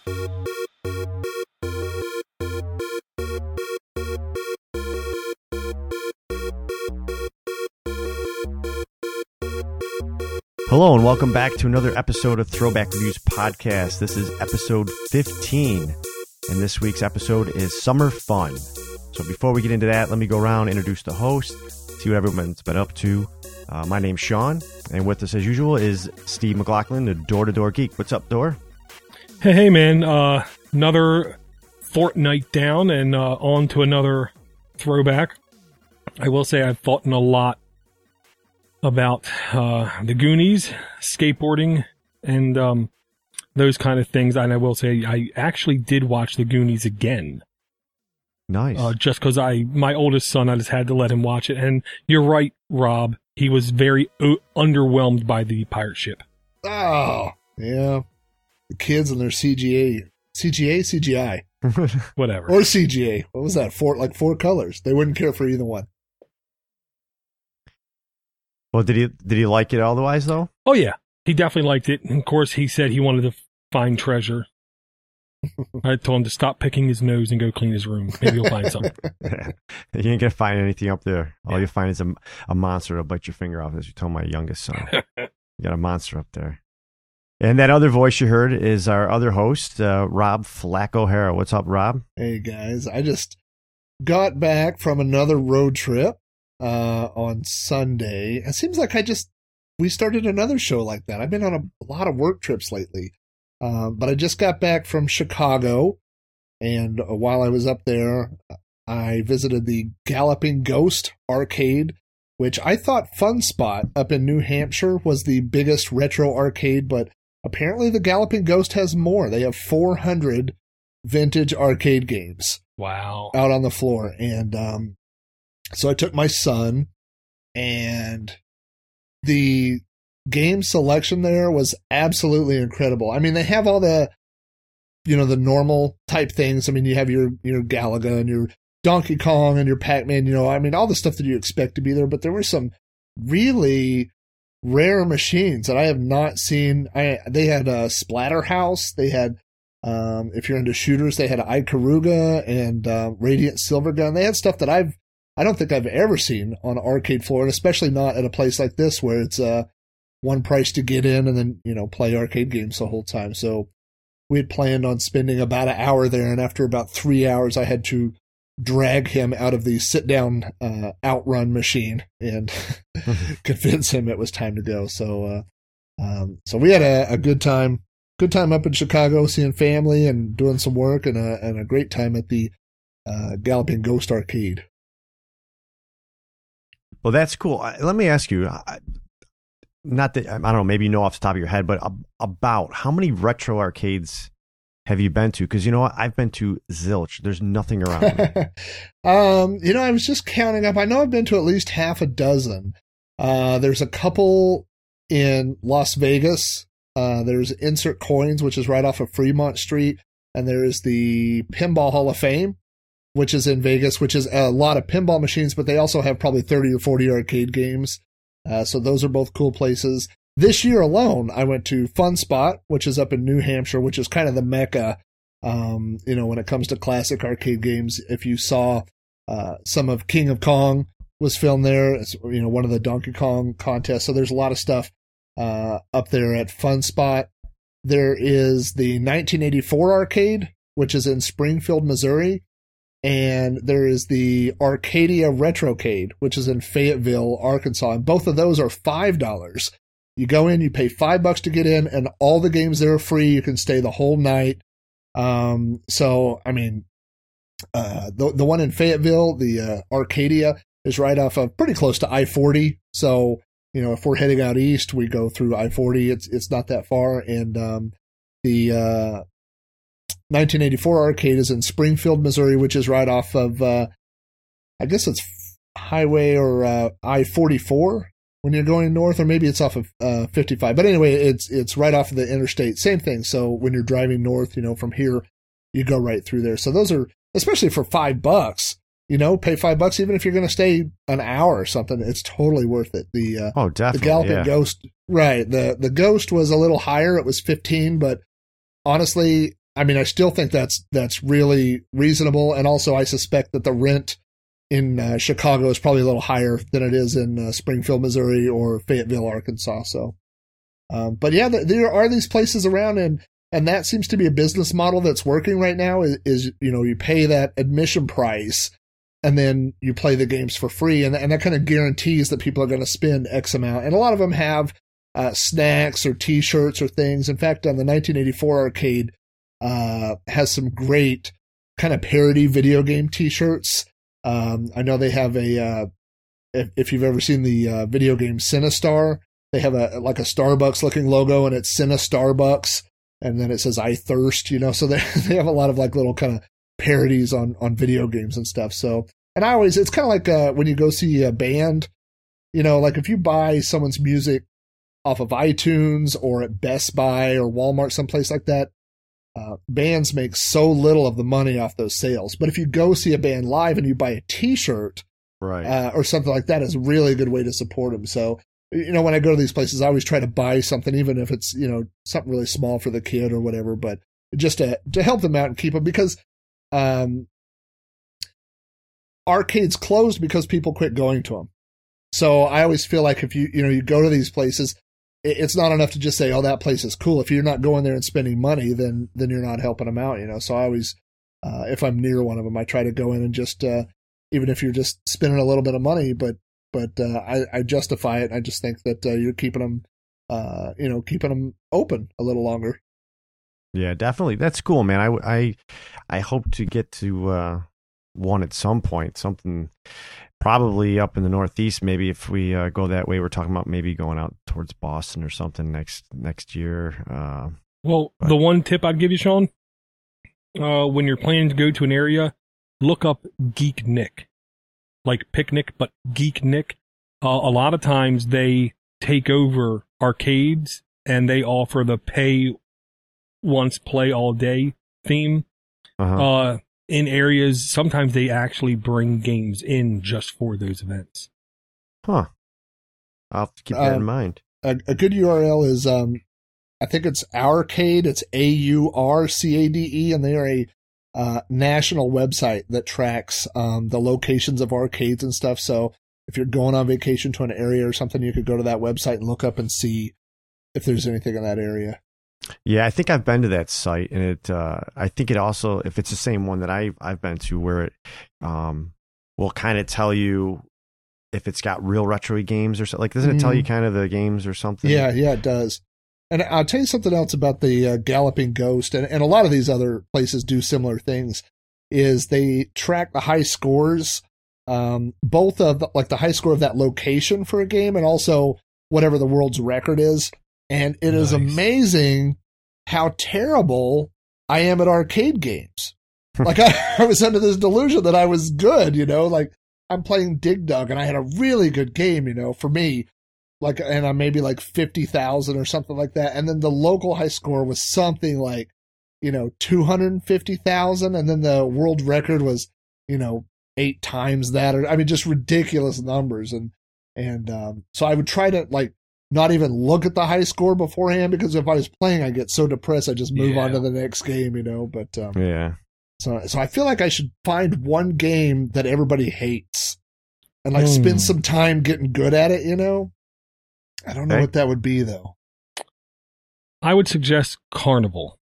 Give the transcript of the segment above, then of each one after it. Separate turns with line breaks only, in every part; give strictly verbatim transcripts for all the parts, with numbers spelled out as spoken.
Hello and welcome back to another episode of Throwback Reviews Podcast. This is episode fifteen, and this week's episode is Summer Fun. So before we get into that, let me go around, introduce the host, see what everyone's been up to. Uh, my name's Sean, and with us as usual is Steve McLaughlin, the Door-to-Door Geek. What's up, Door?
Hey, hey man, uh, another fortnight down and uh, on to another throwback. I will say I've thought in a lot about uh, the Goonies, skateboarding, and um, those kind of things. And I will say I actually did watch the Goonies again.
Nice.
Uh, just because I, my oldest son, I just had to let him watch it. And you're right, Rob. He was very uh, underwhelmed by the pirate ship.
Oh, yeah. The kids and their C G A. C G A, C G I.
Whatever.
Or C G A. What was that? Four, like four colors. They wouldn't care for either one.
Well, did he did he like it otherwise, though?
Oh, yeah. He definitely liked it. And of course, he said he wanted to find treasure. I told him to stop picking his nose and go clean his room. Maybe he'll find something.
You ain't going to find anything up there. All yeah. you find is a, a monster that'll bite your finger off, as you told my youngest son. You got a monster up there. And that other voice you heard is our other host, uh, Rob Flack O'Hara. What's up, Rob?
Hey, guys. I just got back from another road trip. Uh, on Sunday. It seems like I just, we started another show like that. I've been on a, a lot of work trips lately. Um, but I just got back from Chicago, and uh, while I was up there, I visited the Galloping Ghost arcade, which I thought Fun Spot up in New Hampshire was the biggest retro arcade, but apparently the Galloping Ghost has more. They have four hundred vintage arcade games.
Wow.
Out on the floor. And, um, so I took my son, and the game selection there was absolutely incredible. I mean, they have all the, you know, the normal type things. I mean, you have your, your Galaga and your Donkey Kong and your Pac-Man, you know, I mean, all the stuff that you expect to be there, but there were some really rare machines that I have not seen. I, they had a Splatterhouse. They had, um, if you're into shooters, they had Ikaruga and, uh, Radiant Silvergun. They had stuff that I've, I don't think I've ever seen on an arcade floor, and especially not at a place like this where it's uh, one price to get in and then, you know, play arcade games the whole time. So we had planned on spending about an hour there, and after about three hours, I had to drag him out of the sit-down uh, outrun machine and convince him it was time to go. So, uh, um, so we had a, a good time, good time up in Chicago, seeing family and doing some work, and a, and a great time at the uh, Galloping Ghost arcade.
Well, that's cool. Let me ask you, not that, I don't know, maybe you know off the top of your head, but about how many retro arcades have you been to? Because, you know what, I've been to zilch. There's nothing around me.
um, you know, I was just counting up. I know I've been to at least half a dozen. Uh, there's a couple in Las Vegas. Uh, there's Insert Coins, which is right off of Fremont Street. And there's the Pinball Hall of Fame, which is in Vegas, which is a lot of pinball machines, but they also have probably thirty or forty arcade games. Uh, so those are both cool places. This year alone, I went to Fun Spot, which is up in New Hampshire, which is kind of the mecca, um, you know, when it comes to classic arcade games. If you saw uh, some of King of Kong was filmed there, it's, you know, one of the Donkey Kong contests. So there's a lot of stuff uh, up there at Fun Spot. There is the nineteen eighty-four arcade, which is in Springfield, Missouri. And there is the Arcadia Retrocade, which is in Fayetteville, Arkansas. And both of those are five dollars. You go in, you pay five bucks to get in, and all the games there are free. You can stay the whole night. Um, so, I mean, uh, the the one in Fayetteville, the uh, Arcadia, is right off of pretty close to I forty. So, you know, if we're heading out east, we go through I forty. It's it's not that far. And um, the uh, nineteen eighty-four arcade is in Springfield, Missouri, which is right off of, uh, I guess it's highway or uh, I forty-four when you're going north, or maybe it's off of uh, fifty-five. But anyway, it's it's right off of the interstate. Same thing. So when you're driving north, you know, from here, you go right through there. So those are, especially for five bucks, you know, pay five bucks even if you're going to stay an hour or something. It's totally worth it. The uh,
oh, definitely,
the Galloping
yeah.
Ghost, right? The the Ghost was a little higher. It was fifteen, but honestly, I mean, I still think that's that's really reasonable, and also I suspect that the rent in uh, Chicago is probably a little higher than it is in uh, Springfield, Missouri, or Fayetteville, Arkansas. So, um, but yeah, there are these places around, and and that seems to be a business model that's working right now. Is, is you know you pay that admission price, and then you play the games for free, and and that kind of guarantees that people are going to spend X amount, and a lot of them have uh, snacks or T-shirts or things. In fact, on the nineteen eighty-four arcade. Uh, has some great kind of parody video game T-shirts. Um, I know they have a, uh, if, if you've ever seen the uh, video game Sinistar, they have a like a Starbucks looking logo, and it's Cine Starbucks, and then it says "I thirst," you know. So they they have a lot of like little kind of parodies on on video games and stuff. So, and I always it's kind of like uh, when you go see a band, you know, like if you buy someone's music off of iTunes or at Best Buy or Walmart, someplace like that. Uh, bands make so little of the money off those sales. But if you go see a band live and you buy a T-shirt
right.
uh, or something like that, is a really good way to support them. So, you know, when I go to these places, I always try to buy something, even if it's, you know, something really small for the kid or whatever, but just to, to help them out and keep them, because um, arcades closed because people quit going to them. So I always feel like if you, you know, you go to these places, it's not enough to just say, oh, that place is cool. If you're not going there and spending money, then then you're not helping them out, you know. So I always, uh, if I'm near one of them, I try to go in and just, uh, even if you're just spending a little bit of money, but but uh, I, I justify it. I just think that uh, you're keeping them, uh, you know, keeping them open a little longer.
Yeah, definitely. That's cool, man. I, I, I hope to get to uh, one at some point, something probably up in the Northeast. Maybe if we uh, go that way, we're talking about maybe going out towards Boston or something next next year. Uh,
well, but. The one tip I'd give you, Sean, uh, when you're planning to go to an area, look up Geek Nick, like picnic, but Geek Nick. Uh, a lot of times they take over arcades and they offer the pay once, play all day theme.
Uh-huh.
Uh, in areas, sometimes they actually bring games in just for those events.
Huh. I'll have to keep that
um,
in mind.
A, a good U R L is, um, I think it's Aurcade. It's A U R C A D E, and they are a uh, national website that tracks um, the locations of arcades and stuff. So if you're going on vacation to an area or something, you could go to that website and look up and see if there's anything in that area.
Yeah, I think I've been to that site, and it. Uh, I think it also, if it's the same one that I I've been to, where it um, will kind of tell you if it's got real retro games or something. Like, doesn't it tell you kind of the games or something?
Yeah, yeah, it does. And I'll tell you something else about the uh, Galloping Ghost, and, and a lot of these other places do similar things. Is they track the high scores, um, both of the, like the high score of that location for a game, and also whatever the world's record is. And it nice. is amazing how terrible I am at arcade games. Like I, I was under this delusion that I was good, you know, like I'm playing Dig Dug and I had a really good game, you know, for me, like, and I'm maybe like fifty thousand or something like that. And then the local high score was something like, you know, two hundred fifty thousand. And then the world record was, you know, eight times that, or I mean, just ridiculous numbers. And, and, um, so I would try to like, not even look at the high score beforehand, because if I was playing, I get so depressed, I just move yeah. on to the next game, you know. But um,
yeah,
so so I feel like I should find one game that everybody hates and like mm. spend some time getting good at it, you know. I don't know okay. what that would be though.
I would suggest Carnival.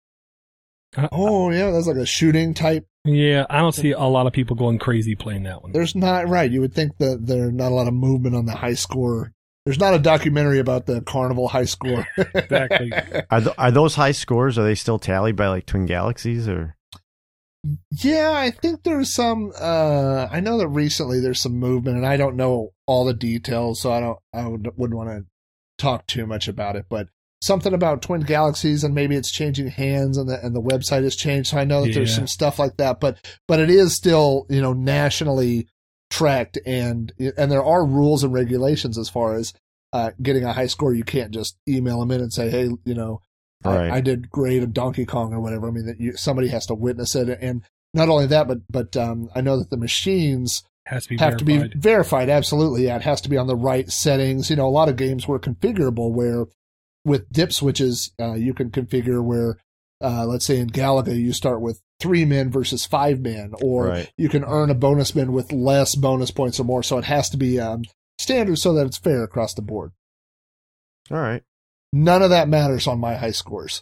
Oh yeah, that's like a shooting type.
Yeah, I don't see a lot of people going crazy playing that one.
There's not right. You would think that there's not a lot of movement on the high score. There's not a documentary about the Carnival high score.
Exactly.
Are th- are those high scores? Are they still tallied by like Twin Galaxies or?
Yeah, I think there's some. Uh, I know that recently there's some movement, and I don't know all the details, so I don't. I would, wouldn't want to talk too much about it. But something about Twin Galaxies, and maybe it's changing hands, and the and the website has changed. So I know that yeah. there's some stuff like that. But but it is still, you know, nationally tracked, and and there are rules and regulations as far as uh, getting a high score. You can't just email them in and say, hey, you know,
right.
I, I did great at Donkey Kong or whatever. I mean, that you, somebody has to witness it, and not only that, but but um, I know that the machines
has to be
have
verified.
to be verified. Absolutely, yeah, it has to be on the right settings. You know, a lot of games were configurable where with dip switches, uh, you can configure where Uh, let's say in Galaga, you start with three men versus five men, or
Right.
you can earn a bonus man with less bonus points or more. So it has to be um, standard so that it's fair across the board.
All right.
None of that matters on my high scores.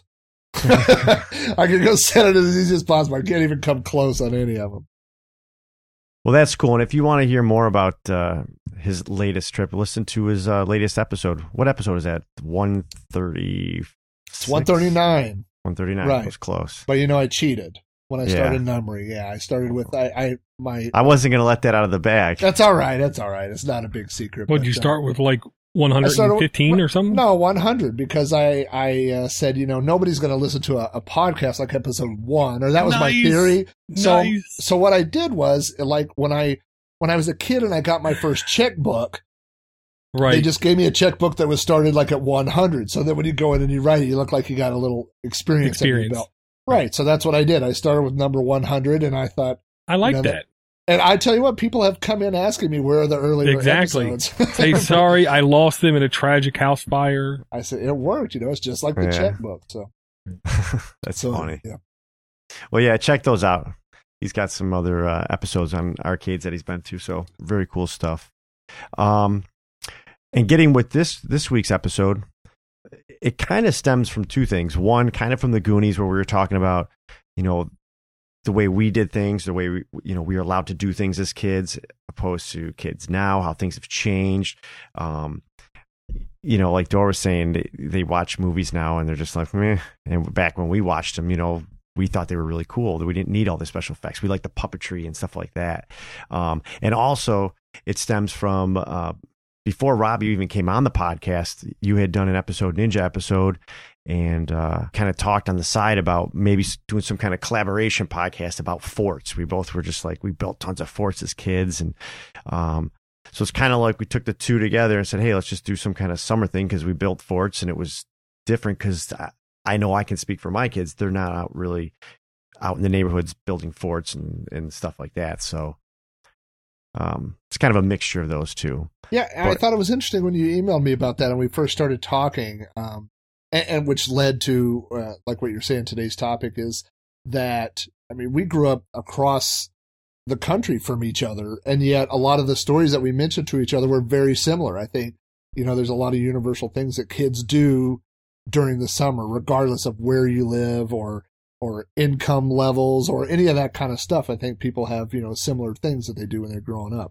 I can go set it as easy as possible. I can't even come close on any of them.
Well, that's cool. And if you want to hear more about uh, his latest trip, listen to his uh, latest episode. What episode is that? one thirty.
It's one thirty-nine.
one thirty-nine.
Right.
That was close.
But you know, I cheated when I
Yeah.
started numbering. Yeah, I started with I, I my.
I wasn't going to let that out of the bag.
That's all right. That's all right. It's not a big secret.
Would
but,
you
uh,
start with like one hundred fifteen or something?
No, one hundred, because I I uh, said, you know, nobody's going to listen to a, a podcast like episode one, or that was my
Nice.
theory. So
Nice.
so what I did was, like, when I when I was a kid and I got my first checkbook,
Right.
they just gave me a checkbook that was started like at one hundred. So that when you go in and you write it, you look like you got a little experience, under your
Experience.
belt. Right. So that's what I did. I started with number one hundred, and I thought,
I like
you know,
that.
and I tell you what, people have come in asking me where are the earlier
Exactly.
episodes.
Say sorry, I lost them in a tragic house fire.
I said it worked. You know, it's just like the
Yeah.
checkbook. So
That's
so
funny.
yeah.
Well, yeah, check those out. He's got some other uh, episodes on arcades that he's been to, so very cool stuff. Um, and getting with this this week's episode, it kind of stems from two things. One, kind of from the Goonies, where we were talking about, you know, the way we did things, the way we, you know, we were allowed to do things as kids, opposed to kids now, how things have changed. Um, you know, like Dora was saying, they, they watch movies now and they're just like, meh. And back when we watched them, you know, we thought they were really cool, that we didn't need all the special effects. We liked the puppetry and stuff like that. Um, and also, it stems from uh, before Robbie even came on the podcast, you had done an episode, Ninja episode, and uh, kind of talked on the side about maybe doing some kind of collaboration podcast about forts. We both were just like, we built tons of forts as kids. And um, so it's kind of like we took the two together and said, hey, let's just do some kind of summer thing, because we built forts, and it was different because I know I can speak for my kids. They're not out really out in the neighborhoods building forts and, and stuff like that. So um, it's kind of a mixture of those two.
Yeah, and
But-
I thought it was interesting when you emailed me about that and we first started talking, um, and, and which led to, uh, like what you're saying, today's topic is that, I mean, we grew up across the country from each other, and yet a lot of the stories that we mentioned to each other were very similar. I think, you know, there's a lot of universal things that kids do during the summer, regardless of where you live or or income levels or any of that kind of stuff. I think people have, you know, similar things that they do when they're growing up.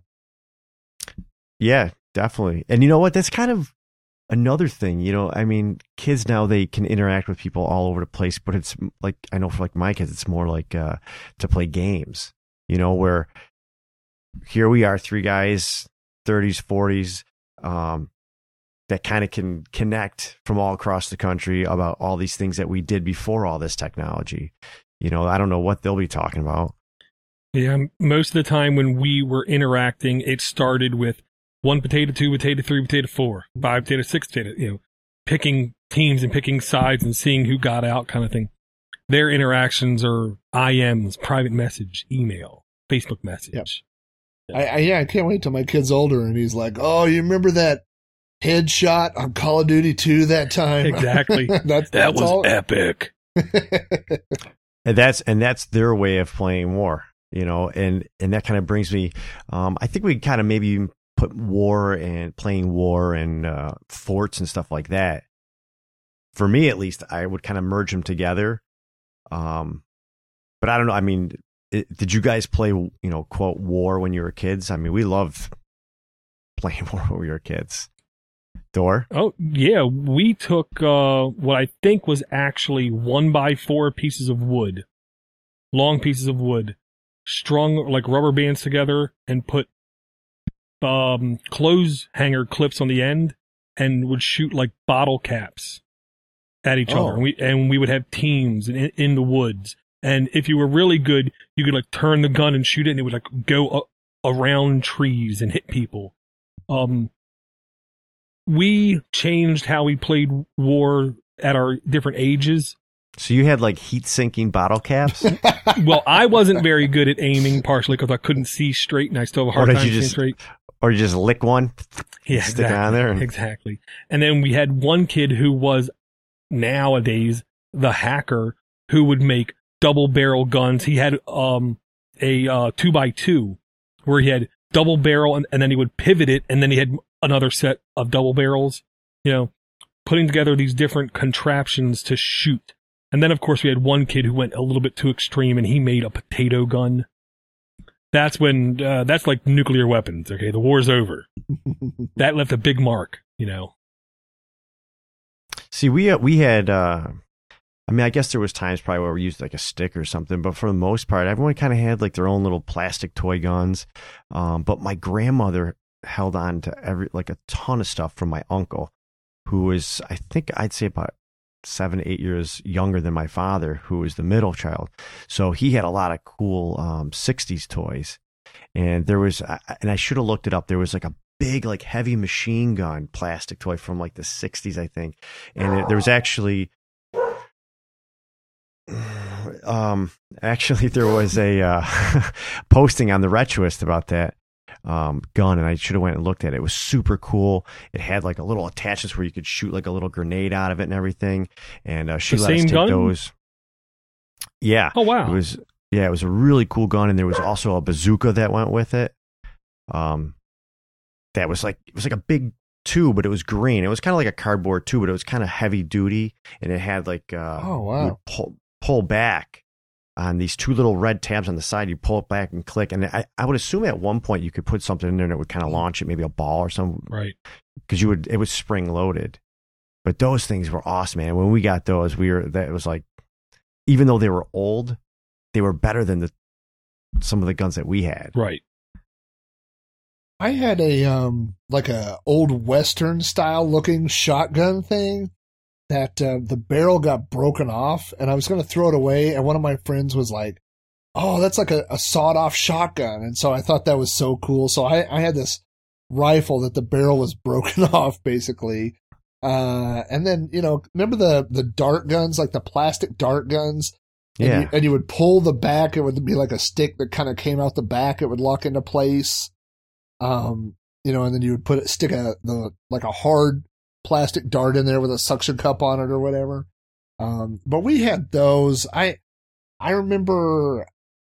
Yeah, definitely. And you know what? That's kind of another thing. You know, I mean, kids now, they can interact with people all over the place, but it's like, I know for like my kids, it's more like uh, to play games, you know, where here we are, three guys, thirties, forties, um, that kind of can connect from all across the country about all these things that we did before all this technology. You know, I don't know what they'll be talking about.
Yeah, most of the time when we were interacting, it started with one potato, two potato, three potato, four, five potato, six potato, you know, picking teams and picking sides and seeing who got out kind of thing. Their interactions are I Ms, private message, email, Facebook message.
Yep. I, I yeah, I can't wait till my kid's older and he's like, "Oh, you remember that headshot on Call of Duty two that time?"
Exactly.
that's,
That
that's
was
all.
epic.
And that's and that's their way of playing war, you know, and and that kind of brings me. Um, I think we kind of maybe put war and playing war and uh, forts and stuff like that. For me, at least, I would kind of merge them together. Um, but I don't know. I mean, it, did you guys play, you know, quote war when you were kids? I mean, we loved playing war when we were kids. Door.
Oh, yeah. We took uh, what I think was actually one by four pieces of wood, long pieces of wood, strung like rubber bands together, and put um, clothes hanger clips on the end, and would shoot like bottle caps at each
Oh.
other. And we, and we would have teams in, in the woods. And if you were really good, you could like turn the gun and shoot it, and it would like go a- around trees and hit people. Um, we changed how we played war at our different ages.
So you had like heat sinking bottle caps?
Well, I wasn't very good at aiming, partially because I couldn't see straight, and I still have a hard
Or did
time
you
seeing
just-
straight.
Or you just lick one?
Yeah,
stick it on there and-
exactly. And then we had one kid who was nowadays the hacker who would make double barrel guns. He had um a uh, two by two where he had double barrel and, and then he would pivot it and then he had another set of double barrels, you know, putting together these different contraptions to shoot. And then, of course, we had one kid who went a little bit too extreme and he made a potato gun. That's when, uh, that's like nuclear weapons, okay? The war's over. That left a big mark, you know.
See, we, uh, we had, uh, I mean, I guess there was times probably where we used like a stick or something, but for the most part, everyone kind of had like their own little plastic toy guns. Um, but my grandmother held on to every, like a ton of stuff from my uncle, who was, I think I'd say about seven, eight years younger than my father, who was the middle child. So he had a lot of cool um, sixties toys. And there was, and I should have looked it up, there was like a big, like heavy machine gun plastic toy from like the sixties, I think. And it, there was actually, um, actually there was a uh, posting on the Retroist about that um, gun, and I should have went and looked at it. It was super cool. It had like a little attachments where you could shoot like a little grenade out of it and everything. And uh, she
the
let us
same
take
gun?
those. Yeah.
Oh wow.
It was yeah, it was a really cool gun, and there was also a bazooka that went with it. Um, that was like it was like a big tube, but it was green. It was kind of like a cardboard tube, but it was kind of heavy duty, and it had like uh,
Oh, wow.
you would pull pull back on these two little red tabs on the side. You pull it back and click, and I, I would assume at one point you could put something in there and it would kind of launch it, maybe a ball or something,
Right.
because you would it was spring loaded. But those things were awesome, man. When we got those, we were that was like, even though they were old, they were better than the some of the guns that we had.
Right.
I had a um like a old Western style looking shotgun thing that uh, the barrel got broken off, and I was going to throw it away, and one of my friends was like, "Oh, that's like a, a sawed off shotgun," and so I thought that was so cool. So I, I had this rifle that the barrel was broken off, basically. Uh, and then, you know, remember the the dart guns, like the plastic dart guns? And
Yeah.
You, and you would pull the back; it would be like a stick that kind of came out the back. It would lock into place. Um, you know, and then you would put it, stick a the like a hard plastic dart in there with a suction cup on it or whatever. Um, but we had those. I I remember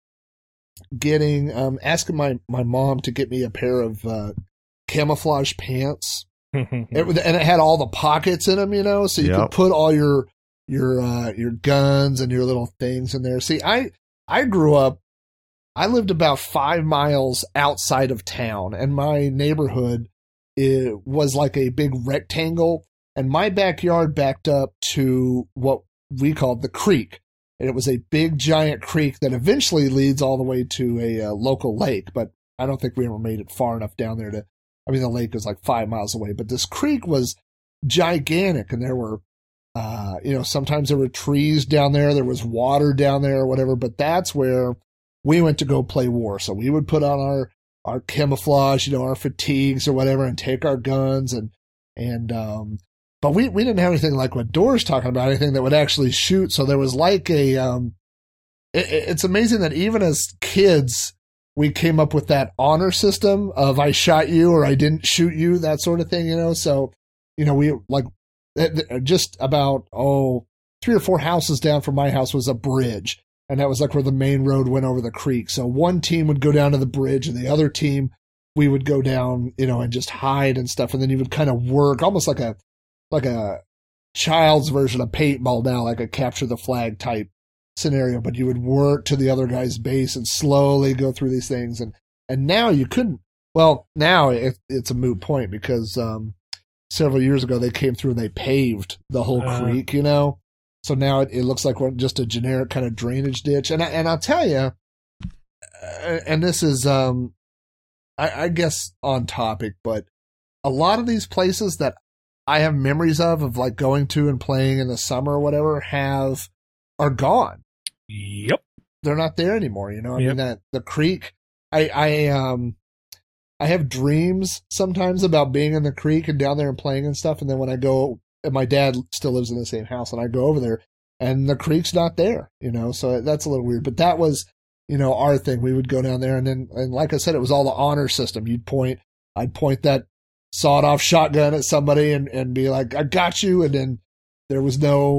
getting um asking my my mom to get me a pair of uh, camouflage pants. It was, and it had all the pockets in them, you know, so you
Yep.
could put all your your uh, your guns and your little things in there. See, I I grew up. I lived about five miles outside of town, and my neighborhood it was like a big rectangle, and my backyard backed up to what we called the creek. And it was a big, giant creek that eventually leads all the way to a uh, local lake, but I don't think we ever made it far enough down there to, I mean, the lake was like five miles away, but this creek was gigantic, and there were, uh, you know, sometimes there were trees down there, there was water down there or whatever, but that's where we went to go play war. So we would put on our, our camouflage, you know, our fatigues or whatever, and take our guns and, and, um, but we, we didn't have anything like what Dora's talking about, anything that would actually shoot. So there was like a, um, it, it's amazing that even as kids, we came up with that honor system of I shot you or I didn't shoot you, that sort of thing, you know? So, you know, we like just about, oh, three or four houses down from my house was a bridge. And that was like where the main road went over the creek. So one team would go down to the bridge and the other team, we would go down, you know, and just hide and stuff. And then you would kind of work almost like a, like a child's version of paintball now, like a capture the flag type scenario, but you would work to the other guy's base and slowly go through these things. And, and now you couldn't, well, now it, it's a moot point because, um, several years ago they came through and they paved the whole
Uh.
creek, you know? So now it, it looks like just a generic kind of drainage ditch. And I, and I'll tell you, uh, and this is, um, I, I guess on topic, but a lot of these places that I have memories of, of like going to and playing in the summer or whatever have, are gone.
Yep.
They're not there anymore. You know, I
Yep.
mean that the creek, I, I, um, I have dreams sometimes about being in the creek and down there and playing and stuff. And then when I go, and my dad still lives in the same house, and I go over there and the creek's not there, you know, so that's a little weird, but that was, you know, our thing. We would go down there and then, and like I said, it was all the honor system. You'd point, I'd point that sawed off shotgun at somebody and, and be like, I got you. And then there was no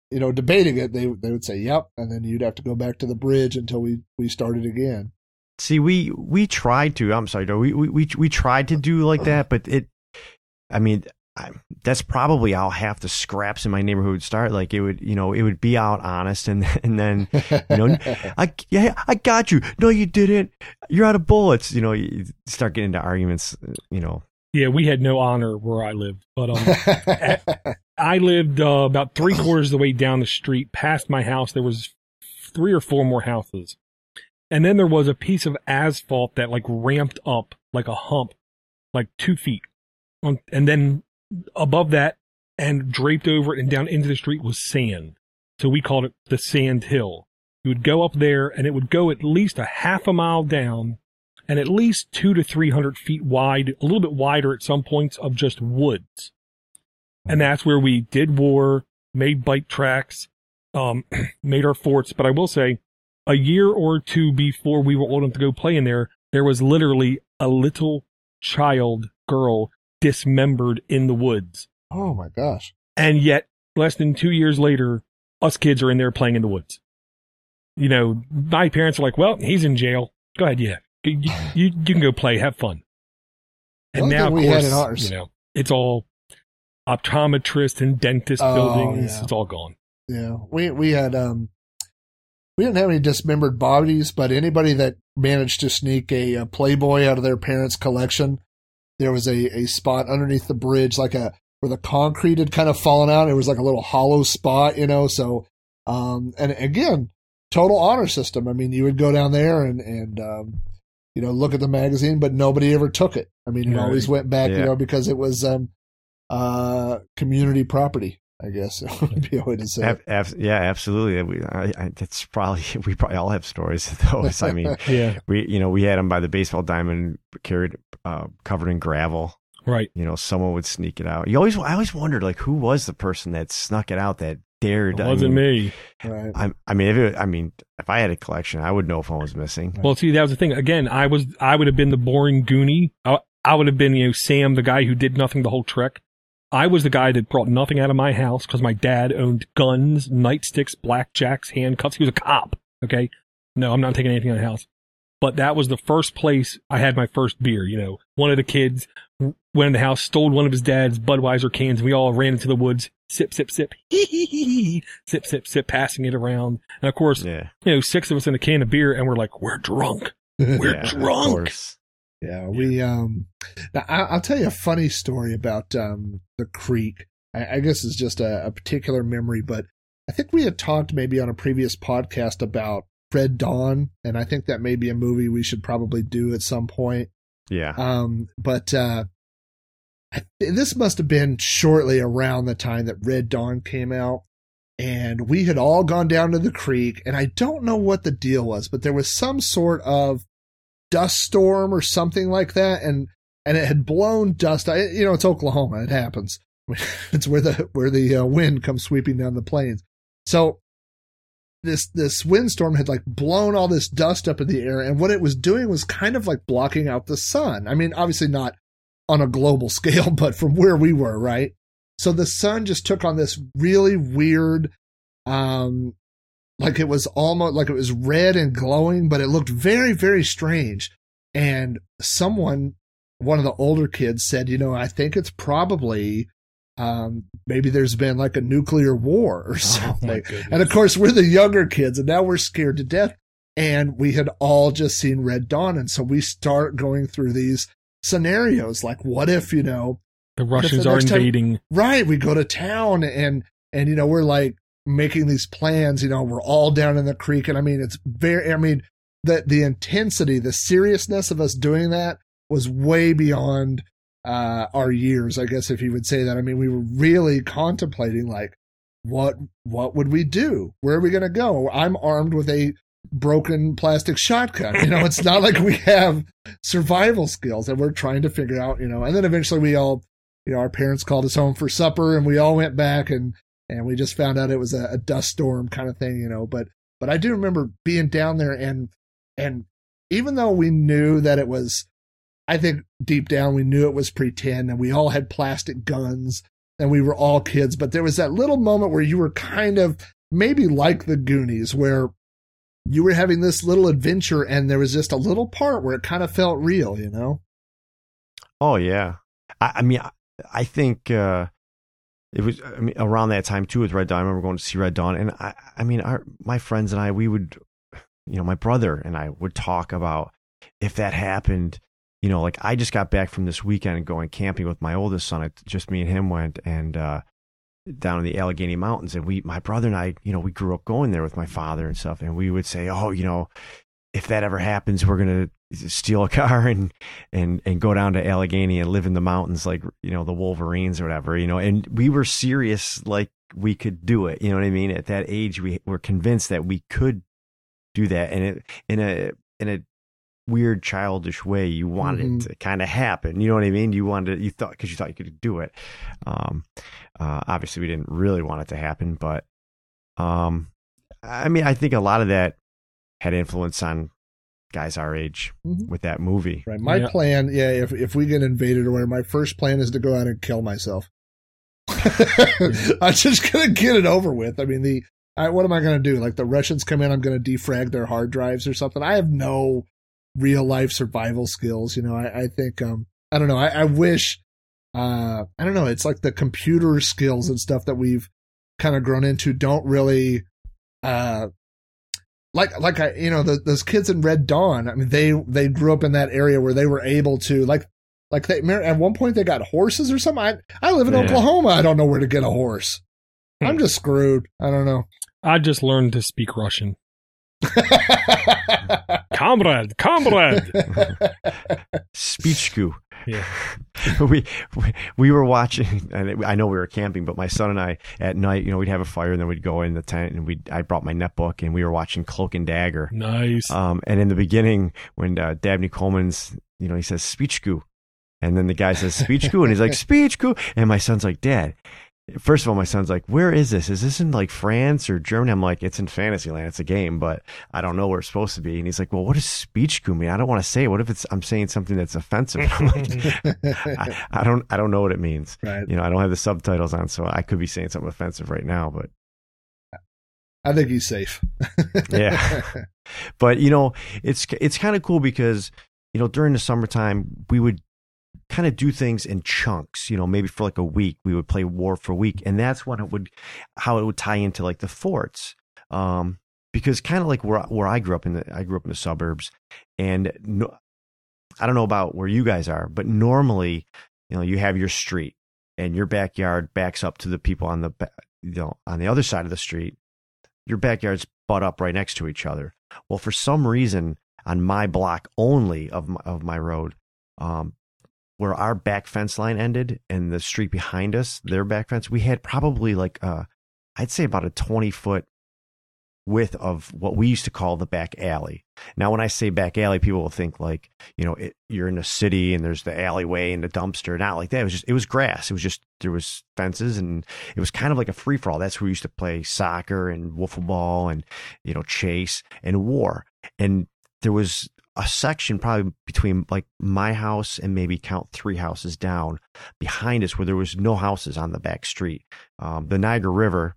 you know, debating it, they they would say, "Yep," and then you'd have to go back to the bridge until we, we started again.
See, we we tried to. I'm sorry, we we we we tried to do like that, but it. I mean, I, that's probably how half the scraps in my neighborhood would start. Like it would, you know, it would be out honest, and and then, you know, I yeah, I got you. No, you didn't. You're out of bullets. You know, you start getting into arguments. You know.
Yeah, we had no honor where I lived, but um, I lived uh, about three quarters of the way down the street. Past my house, there was three or four more houses, and then there was a piece of asphalt that like ramped up like a hump, like two feet, on, and then above that and draped over it and down into the street was sand. So we called it the Sand Hill. You would go up there, and it would go at least a half a mile down, and at least two to three hundred feet wide, a little bit wider at some points, of just woods. And that's where we did war, made bike tracks, um, made our forts. But I will say, a year or two before we were old enough to go play in there, there was literally a little child girl dismembered in the woods.
Oh my gosh.
And yet, less than two years later, us kids are in there playing in the woods. You know, my parents are like, well, he's in jail. Go ahead, yeah. You, you, you can go play, have fun. And
One
now, of
we
course,
had in ours.
you know, it's all optometrist and dentist
Oh,
buildings.
yeah.
It's all gone.
Yeah, we we had um, we didn't have any dismembered bodies, but anybody that managed to sneak a, a Playboy out of their parents' collection, there was a, a spot underneath the bridge, like a where the concrete had kind of fallen out. It was like a little hollow spot, you know. So, um, and again, total honor system. I mean, you would go down there and and um, you know, look at the magazine, but nobody ever took it. I mean, it
Right.
always went back,
Yeah.
you know, because it was um, uh, community property. I guess it would be a way to say
Ab-
it.
ab- yeah, absolutely. We, I, I, that's probably we probably all have stories of those. I mean,
Yeah,
we you know we had them by the baseball diamond, carried uh, covered in gravel.
right.
You know, someone would sneak it out. You always, I always wondered, like, who was the person that snuck it out, that dared?
It
I
wasn't
mean,
me.
Right.
I, I mean, if it, I mean, if I had a collection, I would know if one was missing.
Well, see, that was the thing. Again, I was, I would have been the boring Goonie. I, I would have been, you know, Sam, the guy who did nothing the whole trek. I was the guy that brought nothing out of my house because my dad owned guns, nightsticks, blackjacks, handcuffs. He was a cop. Okay. No, I'm not taking anything out of the house. But that was the first place I had my first beer. You know, one of the kids went in the house, stole one of his dad's Budweiser cans, and we all ran into the woods. Sip, sip, sip. Hee, hee, hee, hee. Sip, sip, sip, passing it around. And of course,
Yeah,
you know, six of us in a can of beer, and we're like, we're drunk. We're
yeah, of
drunk.
course.
Yeah, we um. Now I, I'll tell you a funny story about um the creek. I, I guess it's just a, a particular memory, but I think we had talked maybe on a previous podcast about Red Dawn, and I think that may be a movie we should probably do at some point.
Yeah,
Um, but uh, I, this must have been shortly around the time that Red Dawn came out, and we had all gone down to the creek, and I don't know what the deal was, but there was some sort of dust storm or something like that, and and it had blown dust. I, you know, it's Oklahoma; it happens. It's where the where the uh, wind comes sweeping down the plains. So this this windstorm had like blown all this dust up in the air, and what it was doing was kind of like blocking out the sun. I mean, obviously not on a global scale, but from where we were, right? So the sun just took on this really weird, um, like it was almost like it was red and glowing, but it looked very, very strange. And someone, one of the older kids said, you know, I think it's probably, um, maybe there's been like a nuclear war or something.
goodness.
And of course, we're the younger kids, and now we're scared to death. And we had all just seen Red Dawn. And so we start going through these scenarios like, what if, you know,
The
what if
Russians
the
are
next time-
invading.
right, we go to town and, and, you know, we're like making these plans, you know, we're all down in the creek. And I mean, it's very, I mean, the, the intensity, the seriousness of us doing that was way beyond, uh, our years, I guess, if you would say that. I mean, we were really contemplating like, what, what would we do? Where are we going to go? I'm armed with a broken plastic shotgun. You know, it's not like we have survival skills, and we're trying to figure out, you know, and then eventually we all, you know, our parents called us home for supper, and we all went back and, and we just found out it was a, a dust storm kind of thing, you know, but, but I do remember being down there, and, and even though we knew that it was, I think deep down we knew it was pretend, and we all had plastic guns, and we were all kids, but there was that little moment where you were kind of maybe like the Goonies, where you were having this little adventure and there was just a little part where it kind of felt real, you know?
Oh, yeah. I, I mean, I, I think uh, it was I mean, around that time, too, with Red Dawn. I remember going to see Red Dawn. And I, I mean, our, my friends and I, we would, you know, my brother and I would talk about if that happened, you know, like I just got back from this weekend going camping with my oldest son. It, just me and him went and uh, down in the Allegheny Mountains. And we, my brother and I, you know, we grew up going there with my father and stuff. And we would say, oh, you know, if that ever happens, we're going to steal a car and, and, and go down to Allegheny and live in the mountains like, you know, the Wolverines or whatever, you know. And we were serious, like we could do it. You know what I mean? At that age, we were convinced that we could do that. And it, in a, in a, weird childish way, you wanted mm-hmm. it to kind of happen. You know what I mean? You wanted, you thought, because you thought you could do it. Um, uh, obviously, we didn't really want it to happen, but um, I mean, I think a lot of that had influence on guys our age mm-hmm. with that movie.
Right. My yeah. plan, yeah, if if we get invaded or whatever, my first plan is to go out and kill myself. I'm just gonna get it over with. I mean, the I, what am I gonna do? Like the Russians come in, I'm gonna defrag their hard drives or something. I have no real life survival skills. You know, I, I think, um, I don't know. I, I wish, uh, I don't know. It's like the computer skills and stuff that we've kind of grown into don't really, uh, like, like I, you know, the, those kids in Red Dawn. I mean, they, they grew up in that area where they were able to like, like they, at one point they got horses or something. I, I live in yeah. Oklahoma. I don't know where to get a horse. Hmm. I'm just screwed. I don't know.
I just learned to speak Russian. Comrade, comrade.
Speechku.
Yeah.
we, we we were watching, and I know we were camping, but my son and I at night, you know, we'd have a fire and then we'd go in the tent and we I brought my netbook and we were watching Cloak and Dagger.
Nice.
Um, and in the beginning, when uh, Dabney Coleman's, you know, he says Speechku, and then the guy says Speechku, and he's like Speechku, and my son's like, Dad. First of all, my son's like, where is this? Is this in like France or Germany? I'm like, it's in Fantasyland. It's a game, but I don't know where it's supposed to be. And he's like, well, what does Speechku mean? I don't want to say it. What if it's, I'm saying something that's offensive? I'm like, I, I don't, I don't know what it means.
Right.
You know, I don't have the subtitles on, so I could be saying something offensive right now, but
I think he's safe.
Yeah. But you know, it's, it's kind of cool because, you know, during the summertime, we would kind of do things in chunks, you know, maybe for like a week, we would play War for a week. And that's when it would, how it would tie into like the forts. Um, because kind of like where, where I grew up in the, I grew up in the suburbs, and no, I don't know about where you guys are, but normally, you know, you have your street and your backyard backs up to the people on the, you know, on the other side of the street. Your backyards butt up right next to each other. Well, for some reason on my block only of my, of my road, um, where our back fence line ended and the street behind us, their back fence, we had probably like, uh, I'd say about a twenty foot width of what we used to call the back alley. Now, when I say back alley, people will think like, you know, it, you're in a city and there's the alleyway and the dumpster. Not like that. It was just, it was grass. It was just, there was fences and it was kind of like a free for all. That's where we used to play soccer and wiffle ball and, you know, chase and war. And there was a section probably between like my house and maybe count three houses down behind us where there was no houses on the back street. Um, the Niagara River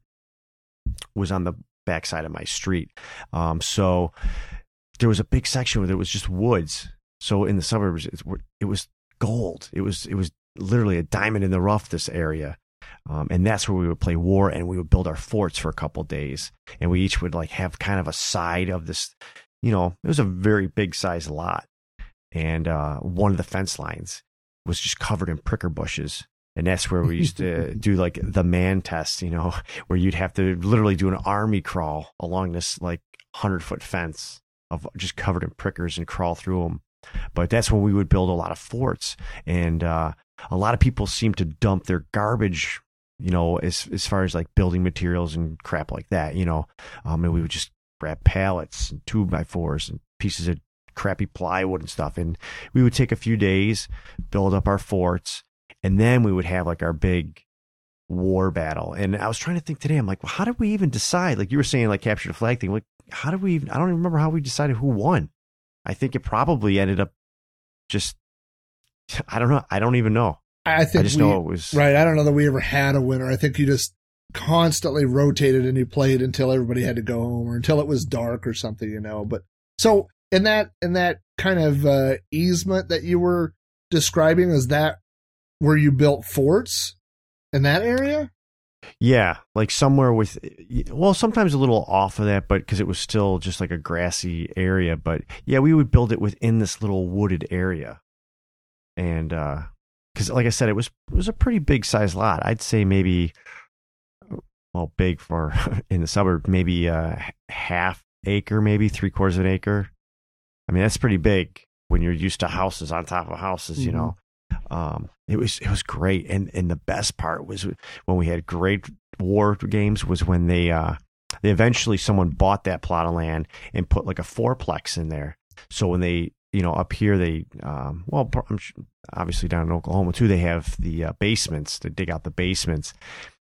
was on the backside of my street. Um, so there was a big section where there was just woods. So in the suburbs, it, it was gold. It was, it was literally a diamond in the rough, this area. Um, and that's where we would play war and we would build our forts for a couple of days. And we each would like have kind of a side of this. You know, it was a very big size lot. And uh, one of the fence lines was just covered in pricker bushes. And that's where we used to do like the man test, you know, where you'd have to literally do an army crawl along this like hundred foot fence of just covered in prickers and crawl through them. But that's when we would build a lot of forts. And uh, a lot of people seem to dump their garbage, you know, as, as far as like building materials and crap like that, you know, um, and we would just grab pallets and two by fours and pieces of crappy plywood and stuff. And we would take a few days, build up our forts, and then we would have like our big war battle. And I was trying to think today, I'm like, well, how did we even decide? Like you were saying, like capture the flag thing. Like, how did we even, I don't even remember how we decided who won. I think it probably ended up just, I don't know. I don't even know.
I think
I just
we,
know it was
right. I don't know that we ever had a winner. I think you just constantly rotated and you played until everybody had to go home or until it was dark or something, you know. But so in that in that kind of uh, easement that you were describing, is that where you built forts in that area?
Yeah, like somewhere with, well, sometimes a little off of that, but because it was still just like a grassy area. But yeah, we would build it within this little wooded area, and because, uh, like I said, it was it was a pretty big size lot. I'd say maybe, well, big for in the suburb, maybe uh, half acre, maybe three quarters of an acre. I mean, that's pretty big when you're used to houses on top of houses, mm-hmm. you know. Um, it was it was great, and and the best part was when we had great war games was when they uh they eventually someone bought that plot of land and put like a fourplex in there. So when they you know up here they um well I'm sure, obviously down in Oklahoma too, they have the uh, basements to dig out the basements,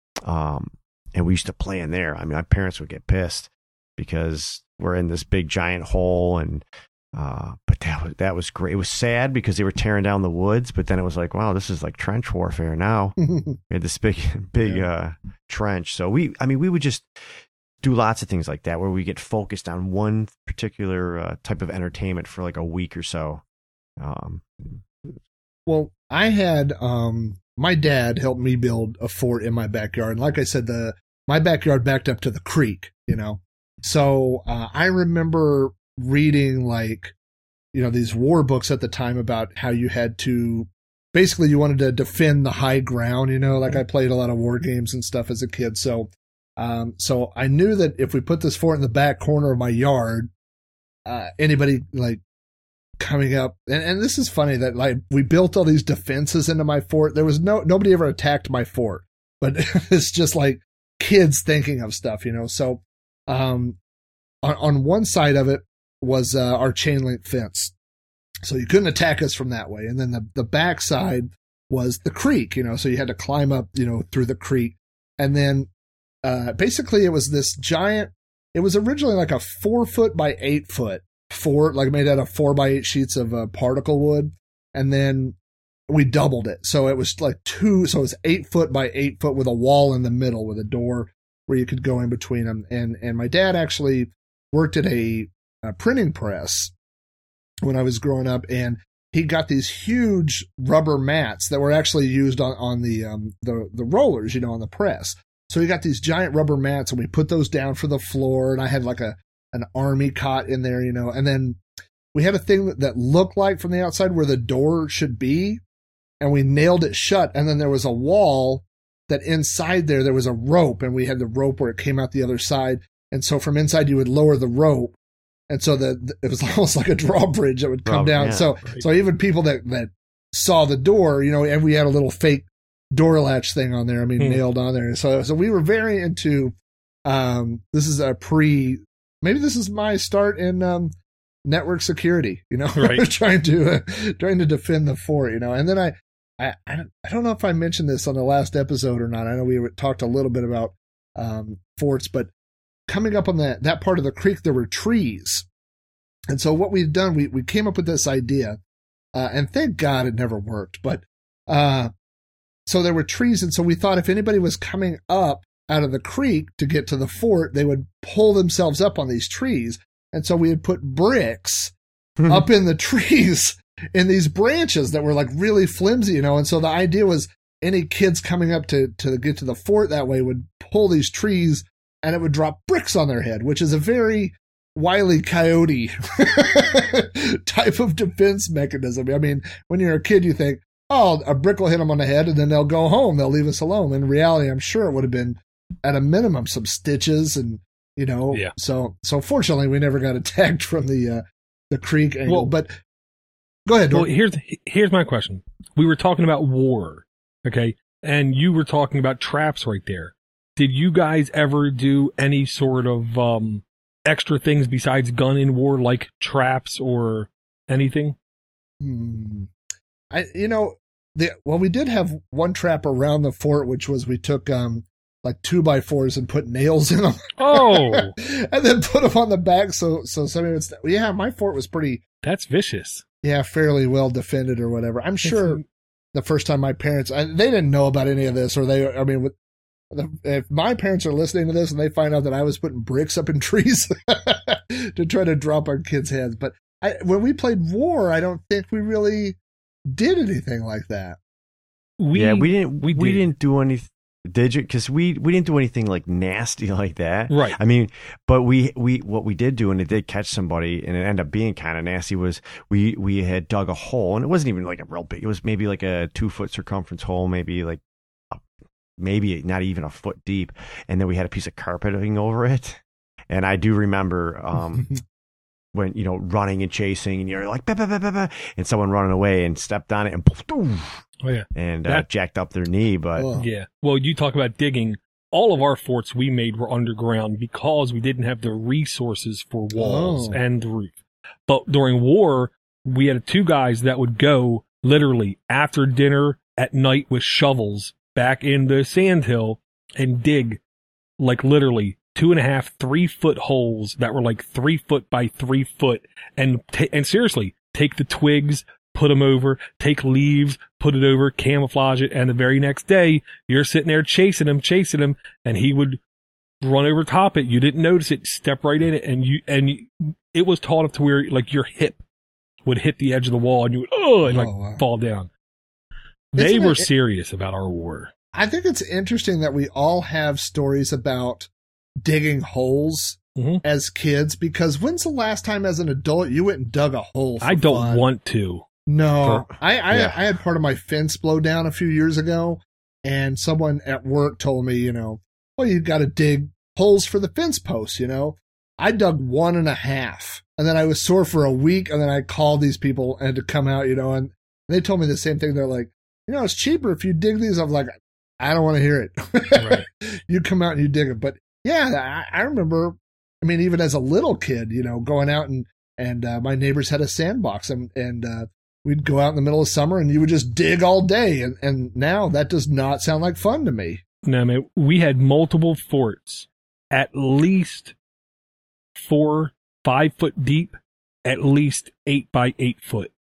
um and we used to play in there. I mean, my parents would get pissed because we're in this big giant hole, and Uh, but that was that was great. It was sad because they were tearing down the woods, but then it was like, wow, this is like trench warfare now. We had this big, big yeah. uh, trench. So we, I mean, we would just do lots of things like that where we get focused on one particular uh, type of entertainment for like a week or so. Um,
well, I had um, my dad helped me build a fort in my backyard, and like I said, the my backyard backed up to the creek, you know. So uh, I remember reading like, you know, these war books at the time about how you had to, basically you wanted to defend the high ground, you know, like I played a lot of war games and stuff as a kid. So, um, so I knew that if we put this fort in the back corner of my yard, uh, anybody like coming up, and, and this is funny that like we built all these defenses into my fort. There was no, nobody ever attacked my fort, but it's just like kids thinking of stuff, you know? So, um, on, on one side of it, was uh, our chain link fence. So you couldn't attack us from that way. And then the, the back side was the creek, you know, so you had to climb up, you know, through the creek. And then uh, basically it was this giant, it was originally like a four foot by eight foot fort, like made out of four by eight sheets of uh, particle wood. And then we doubled it. So it was like two, so it was eight foot by eight foot with a wall in the middle with a door where you could go in between them. And, and my dad actually worked at a, a printing press when I was growing up, and he got these huge rubber mats that were actually used on, on the, um, the, the rollers, you know, on the press. So he got these giant rubber mats, and we put those down for the floor, and I had like a, an army cot in there, you know, and then we had a thing that, that looked like from the outside where the door should be, and we nailed it shut. And then there was a wall that inside there, there was a rope, and we had the rope where it came out the other side. And so from inside, you would lower the rope. And so the, the it was almost like a drawbridge that would come oh, down. Yeah, so right. so even people that, that saw the door, you know, and we had a little fake door latch thing on there. I mean, hmm. nailed on there. So so we were very into. Um, this is a pre. Maybe this is my start in um, network security. You know, right. trying to uh, trying to defend the fort. You know, and then I, I I don't know if I mentioned this on the last episode or not. I know we talked a little bit about um, forts, but coming up on that, that part of the creek, there were trees. And so what we'd done, we, we came up with this idea, uh, and thank God it never worked. But uh, so there were trees. And so we thought if anybody was coming up out of the creek to get to the fort, they would pull themselves up on these trees. And so we had put bricks up in the trees in these branches that were like really flimsy, you know. And so the idea was any kids coming up to, to get to the fort that way would pull these trees, and it would drop bricks on their head, which is a very Wile E. Coyote type of defense mechanism. I mean, when you're a kid, you think, oh, a brick will hit them on the head and then they'll go home. They'll leave us alone. In reality, I'm sure it would have been, at a minimum, some stitches and, you know. Yeah. So, so fortunately, we never got attacked from the uh, the creek angle. Well, but go ahead, Dork.
Well, here's, here's my question. We were talking about war, okay? And you were talking about traps right there. Did you guys ever do any sort of um, extra things besides gun in war, like traps or anything?
Hmm. I, you know, the well, we did have one trap around the fort, which was we took um like two by fours and put nails in them.
Oh,
and then put them on the back so so somebody would. St- yeah, my fort was pretty.
That's vicious.
Yeah, fairly well defended or whatever. I'm sure. the first time my parents, I, they didn't know about any of this, or they, I mean, with, if my parents are listening to this and they find out that I was putting bricks up in trees to try to drop our kids' heads. But I, when we played War, I don't think we really did anything like that.
We,
yeah, we didn't.
We,
we
did.
didn't do anything. Did you? Because we we didn't do anything like nasty like that.
Right.
I mean, but we we what we did do, and it did catch somebody, and it ended up being kind of nasty. Was we we had dug a hole, and it wasn't even like a real big. It was maybe like a two foot circumference hole, maybe like maybe not even a foot deep, and then we had a piece of carpeting over it. And I do remember um, when, you know, running and chasing, and you're like, bah, bah, bah, bah, bah, and someone running away and stepped on it and poof, doof,
Oh, yeah.
and uh,
That-
jacked up their knee. But
Oh.
Yeah. Well, you talk about digging. All of our forts we made were underground because we didn't have the resources for walls
Oh.
and the roof. But during war, we had two guys that would go literally after dinner at night with shovels back in the sandhill and dig like literally two and a half, three foot holes that were like three foot by three foot. And, ta- and seriously, take the twigs, put them over, take leaves, put it over, camouflage it. And the very next day, you're sitting there chasing him, chasing him, and he would run over top it. You didn't notice it, step right in it. And you, and you, it was tall enough to where like your hip would hit the edge of the wall and you would, oh, and like
Oh, wow.
fall down. They
Isn't
were
it-
serious about our war.
I think it's interesting that we all have stories about digging holes
Mhm.
as kids, because when's the last time as an adult you went and dug a hole for
I don't
fun?
want to.
No,
For-
I I,
yeah.
I had part of my fence blow down a few years ago, and someone at work told me, you know, well, you got to dig holes for the fence posts, you know. I dug one and a half, and then I was sore for a week, and then I called these people and to come out, you know, and they told me the same thing. They're like, you know, it's cheaper if you dig these. I'm like, I don't want to hear it.
Right.
You come out and you dig it. But yeah, I, I remember, I mean, even as a little kid, you know, going out and, and uh, my neighbors had a sandbox, and, and uh, we'd go out in the middle of summer and you would just dig all day. And, and now that does not sound like fun to me.
No, man, we had multiple forts, at least four, five foot deep, at least eight by eight foot.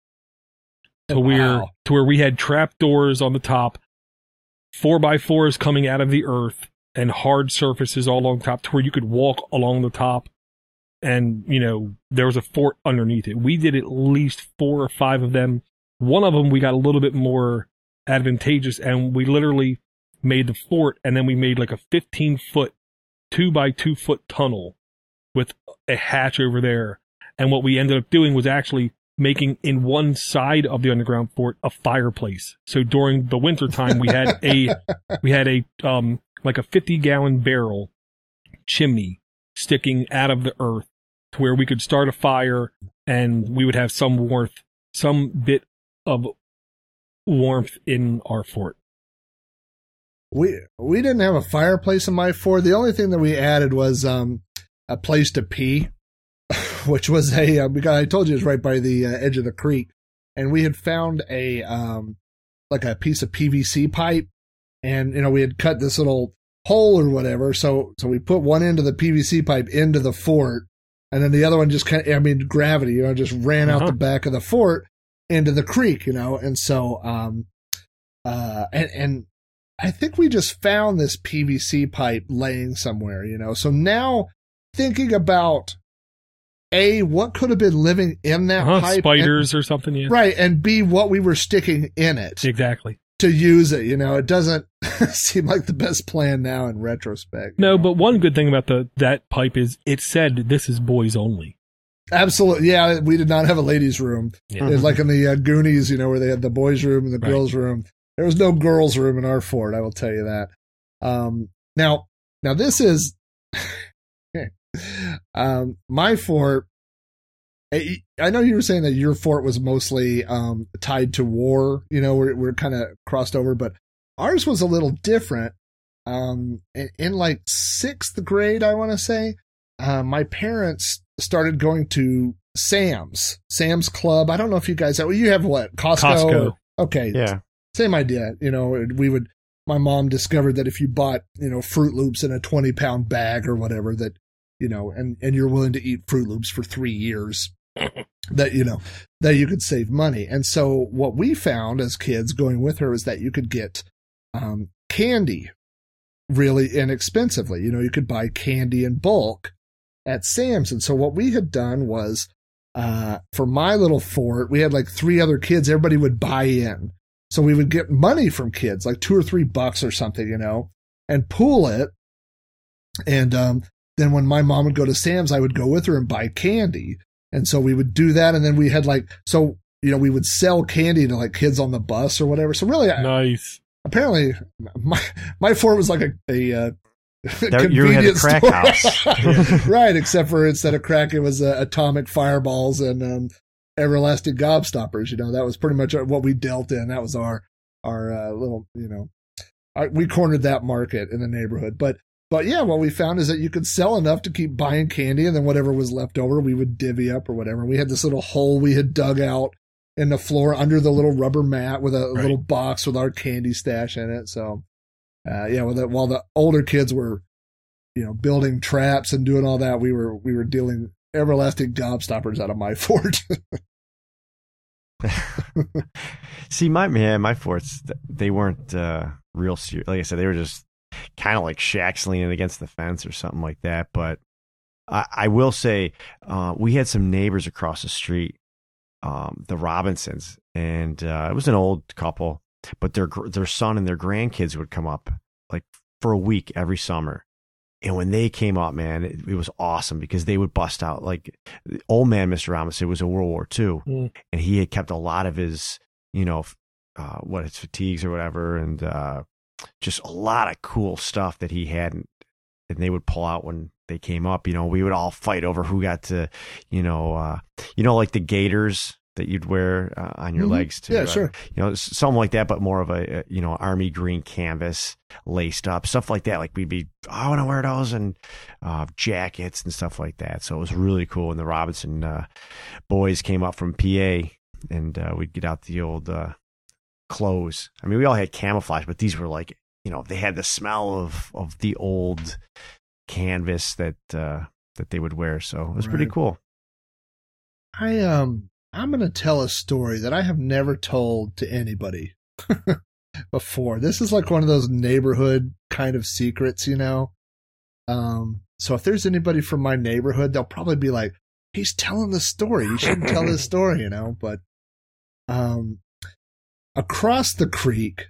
To where,
Wow.
to where we had trap doors on the top, four by fours coming out of the earth, and hard surfaces all along top to where you could walk along the top. And, you know, there was a fort underneath it. We did at least four or five of them. One of them we got a little bit more advantageous, and we literally made the fort, and then we made like a fifteen foot, two by two foot tunnel with a hatch over there. And what we ended up doing was actually making in one side of the underground fort a fireplace. So during the winter time, we had a we had a um like a fifty gallon barrel chimney sticking out of the earth to where we could start a fire, and we would have some warmth, some bit of warmth in our fort.
We we didn't have a fireplace in my fort. The only thing that we added was um, a place to pee, which was a uh, because I told you it was right by the uh, edge of the creek, and we had found a um, like a piece of P V C pipe, and you know we had cut this little hole or whatever. So so we put one end of the P V C pipe into the fort, and then the other one just kind of I mean gravity, you know, just ran
Uh-huh.
out the back of the fort into the creek, you know, and so um uh and and. I think we just found this P V C pipe laying somewhere, you know. So now thinking about A, what could have been living in that
Uh-huh,
pipe?
spiders or something, yeah.
And, right. And B, what we were sticking in it
Exactly.
to use it, you know. It doesn't seem like the best plan now in retrospect. you
No,
know?
but one good thing about the that pipe is it said this is boys only.
Absolutely. Yeah, we did not have a ladies' room.
Yeah.
It was like in the uh, Goonies, you know, where they had the boys' room and the
Right.
girls' room. There was no girls' room in our fort, I will tell you that. Um, now, now this is um, my fort. I I know you were saying that your fort was mostly um, tied to war. You know, we're we're kind of crossed over, but ours was a little different. Um, in, in like sixth grade, I want to say, uh, my parents started going to Sam's, Sam's Club. I don't know if you guys have, well, you have what? Costco?
Costco.
Okay.
Yeah.
Same idea. You know, we would, my mom discovered that if you bought, you know, Fruit Loops in a twenty pound bag or whatever, that, you know, and, and you're willing to eat Fruit Loops for three years, that, you know, that you could save money. And so what we found as kids going with her is that you could get um, candy really inexpensively. You know, you could buy candy in bulk at Sam's. And so what we had done was, uh, for my little fort, we had like three other kids. Everybody would buy in. So we would get money from kids, like two or three bucks or something, you know, and pool it. And um, then when my mom would go to Sam's, I would go with her and buy candy. And so we would do that. And then we had like, so, you know, we would sell candy to like kids on the bus or whatever. So really,
nice.
I, apparently my, my fort was like a, a, uh,
That, you had a crack
store.
house.
Right. Except for instead of crack, it was uh, atomic fireballs and um, everlasting gobstoppers. You know, that was pretty much what we dealt in. That was our, our uh, little, you know, our, we cornered that market in the neighborhood. But, but yeah, what we found is that you could sell enough to keep buying candy, and then whatever was left over, we would divvy up or whatever. We had this little hole we had dug out in the floor under the little rubber mat with a right. little box with our candy stash in it. So, Uh, yeah, well, the, while the older kids were, you know, building traps and doing all that, we were we were dealing everlasting gobstoppers out of my fort.
See, my man, my forts, they weren't uh, real serious. Like I said, they were just kind of like shacks leaning against the fence or something like that. But I, I will say, uh, we had some neighbors across the street, um, the Robinsons, and uh, it was an old couple. But their their son and their grandkids would come up like for a week every summer. And when they came up, man, it, it was awesome because they would bust out. Like old man Mister Robinson was in World War Two, mm. and he had kept a lot of his, you know, uh, what his fatigues or whatever, and uh, just a lot of cool stuff that he had. And, and they would pull out when they came up. You know, we would all fight over who got to, you know, uh, you know, like the gaiters that you'd wear uh, on your mm-hmm. legs too.
Yeah,
uh,
sure.
You know, something like that, but more of a, a, you know, army green canvas laced up, stuff like that. Like we'd be, oh, I want to wear those, and uh, jackets and stuff like that. So it was really cool. And the Robinson uh, boys came up from P A, and uh, we'd get out the old uh, clothes. I mean, we all had camouflage, but these were like, you know, they had the smell of, of the old canvas that, uh, that they would wear. So it was right. pretty cool.
I, um, I'm going to tell a story that I have never told to anybody before. This is like one of those neighborhood kind of secrets, you know? Um, so if there's anybody from my neighborhood, they'll probably be like, he's telling the story. You shouldn't tell this story, you know? But um, across the creek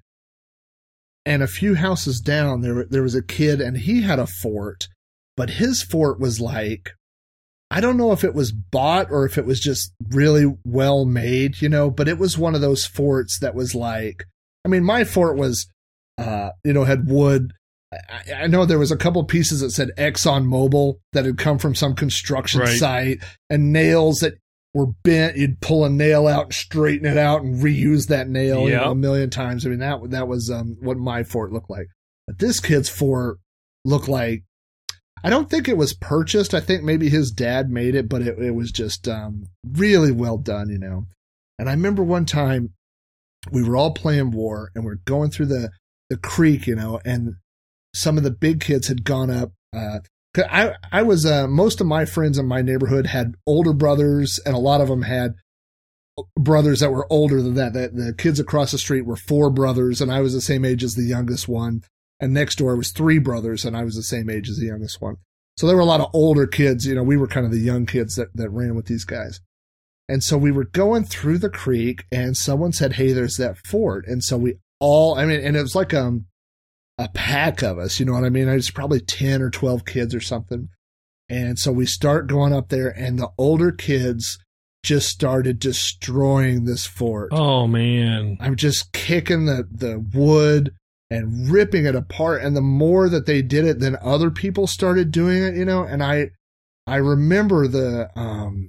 and a few houses down, there, there was a kid, and he had a fort, but his fort was like, I don't know if it was bought or if it was just really well made, you know, but it was one of those forts that was like, I mean, my fort was, uh, you know, had wood. I, I know there was a couple of pieces that said Exxon Mobil that had come from some construction right. site, and nails that were bent. You'd pull a nail out and straighten it out and reuse that nail yep. you know, a million times. I mean, that, that was um, what my fort looked like. But this kid's fort looked like, I don't think it was purchased. I think maybe his dad made it, but it, it was just um, really well done, you know. And I remember one time we were all playing war, and we're going through the, the creek, you know, and some of the big kids had gone up. Uh, I, I was, uh, most of my friends in my neighborhood had older brothers, and a lot of them had brothers that were older than that. The, the kids across the street were four brothers, and I was the same age as the youngest one. And next door was three brothers, and I was the same age as the youngest one. So there were a lot of older kids. You know, we were kind of the young kids that, that ran with these guys. And so we were going through the creek, and someone said, hey, there's that fort. And so we all, I mean, and it was like um, a pack of us, you know what I mean? I was probably ten or twelve kids or something. And so we start going up there, and the older kids just started destroying this fort.
Oh, man.
I'm just kicking the, the wood and ripping it apart. And the more that they did it, then other people started doing it, you know, and I, I remember the, um,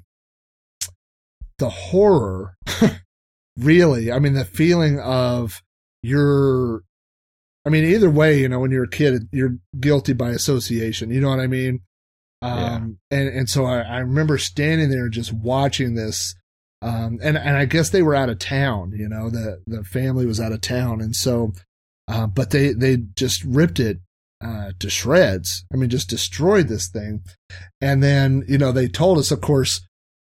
the horror, really. I mean, the feeling of you're, I mean, either way, you know, when you're a kid, you're guilty by association, you know what I mean? Um, yeah. and, and so I, I remember standing there just watching this, um, and, and I guess they were out of town, you know, the, the family was out of town. And so, Uh, but they, they just ripped it uh, to shreds. I mean, just destroyed this thing. And then, you know, they told us, of course,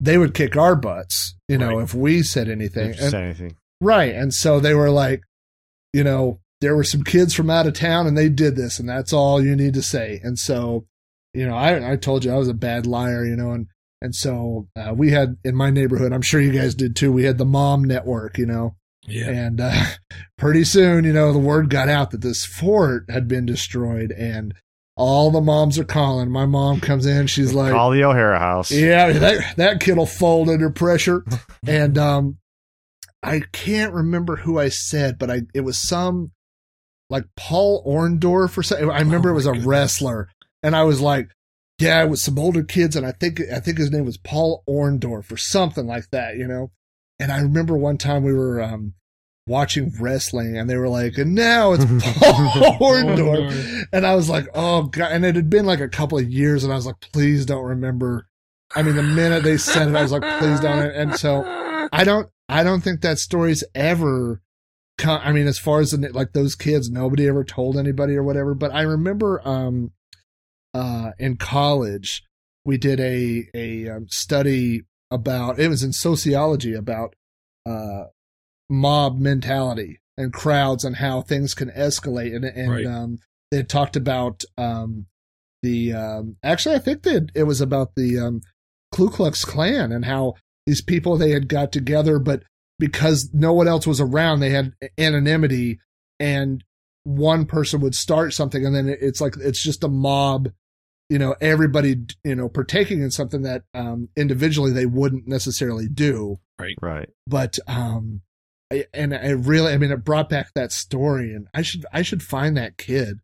they would kick our butts, you know,
Right.
if we said anything.
If you
And-
said anything.
right. And so they were like, you know, there were some kids from out of town and they did this and that's all you need to say. And so, you know, I, I told you I was a bad liar, you know, and, and so uh, we had in my neighborhood, I'm sure you guys did too. We had the mom network, you know,
Yeah.
and uh, pretty soon, you know, the word got out that this fort had been destroyed and all the moms are calling. My mom comes in. She's like,
Call the O'Hara house.
yeah, that, that kid will fold under pressure. And um, I can't remember who I said, but I it was some like Paul Orndorff or something. I remember
Oh,
it was a
my goodness.
wrestler, and I was like, yeah, it was some older kids, and I think I think his name was Paul Orndorff or something like that, you know. And I remember one time we were um, watching wrestling, and they were like, and now it's Paul Orndorff, and I was like, oh god, and it had been like a couple of years, and I was like, please don't remember. I mean, the minute they said it, I was like, please don't. And so I don't, I don't think that story's ever come. I mean, as far as the, like those kids, nobody ever told anybody or whatever. But I remember, um, uh, in college, we did a, a um, study about, it was in sociology about, uh, mob mentality and crowds and how things can escalate. And, and,
Right.
um, they had talked about, um, the, um, actually, I think that it was about the, um, Ku Klux Klan and how these people, they had got together, but because no one else was around, they had anonymity, and one person would start something, and then it's like it's just a mob, you know, everybody, you know, partaking in something that um, individually they wouldn't necessarily do.
Right.
But um, I, and I really, I mean, it brought back that story, and I should, I should find that kid.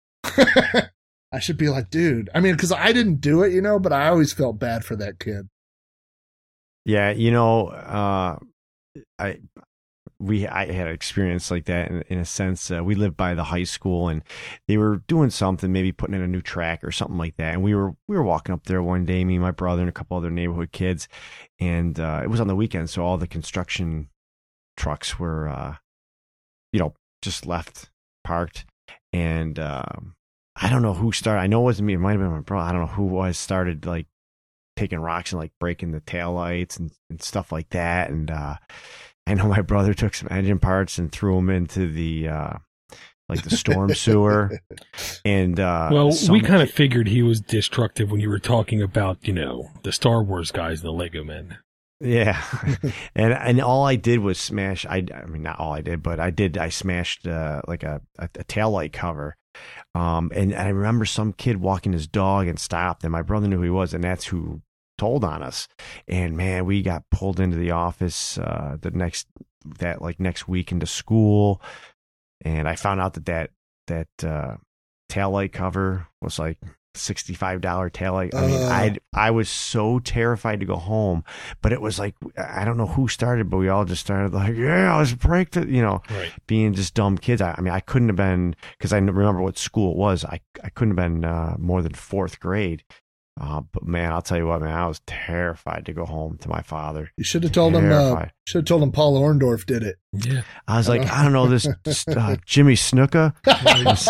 I should be like, dude. I mean, because I didn't do it, you know, but I always felt bad for that kid.
Yeah, you know, uh, I we I had an experience like that in, in a sense. Uh, we lived by the high school, and they were doing something, maybe putting in a new track or something like that. And we were we were walking up there one day, me and my brother and a couple other neighborhood kids, and uh, it was on the weekend, so all the construction trucks were, uh, you know, just left parked, and um, I don't know who started. I know it wasn't me. It might have been my brother. I don't know who was started like taking rocks and like breaking the taillights and, and stuff like that. And uh, I know my brother took some engine parts and threw them into the uh, like the storm sewer. And uh,
Well,
some
we kind of
kid-
figured he was destructive when you were talking about, you know, the Star Wars guys and the Lego men.
yeah, and and all I did was smash. I I mean not all I did, but I did. I smashed uh, like a a, a taillight cover. Um, and I remember some kid walking his dog and stopped, and my brother knew who he was, and that's who told on us. And man, we got pulled into the office uh, the next that like next week into school, and I found out that that that uh, taillight cover was like sixty-five dollars taillight. I mean,
Uh.
I I was so terrified to go home, but it was like I don't know who started, but we all just started like, yeah, let's break the, you know.
Right.
Being just dumb kids. I, I mean, I couldn't have been, because I remember what school it was. I, I couldn't have been uh, more than fourth grade. Uh, but man, I'll tell you what, man, I was terrified to go home to my father.
You should have told him. Uh,
Terrified.
should have told him Paul Orndorff did it.
Yeah.
I was like, I don't know, this, this uh, Jimmy Snuka was,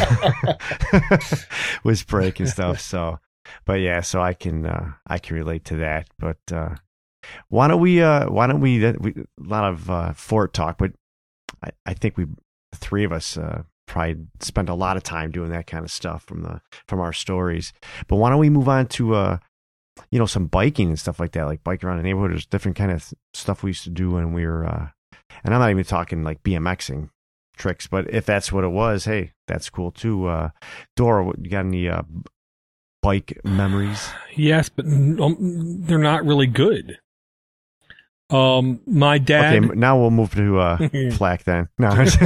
uh, was breaking stuff. So, but yeah, so I can, uh, I can relate to that. But uh, why don't we, uh, why don't we, we a lot of uh, fort talk, but I, I think we, the three of us, uh, probably spent a lot of time doing that kind of stuff from the from our stories. But why don't we move on to uh you know some biking and stuff like that, like biking around the neighborhood. There's different kind of stuff we used to do when we were uh and I'm not even talking like BMXing tricks, but if that's what it was, hey, that's cool too. uh Dora, what, you got any uh bike memories?
Yes, but um, they're not really good. Um, my dad.
Okay, now we'll move to uh Flack then. No.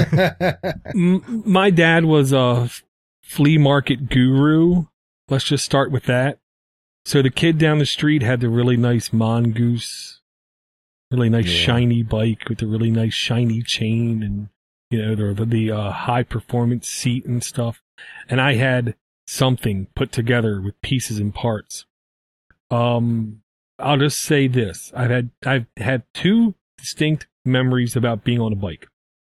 M- my dad was a flea market guru. Let's just start with that. So the kid down the street had the really nice mongoose, really nice
Yeah.
shiny bike with the really nice shiny chain and, you know, the, the, the uh, high performance seat and stuff. And I had something put together with pieces and parts. Um, I'll just say this. I've had, I've had two distinct memories about being on a bike.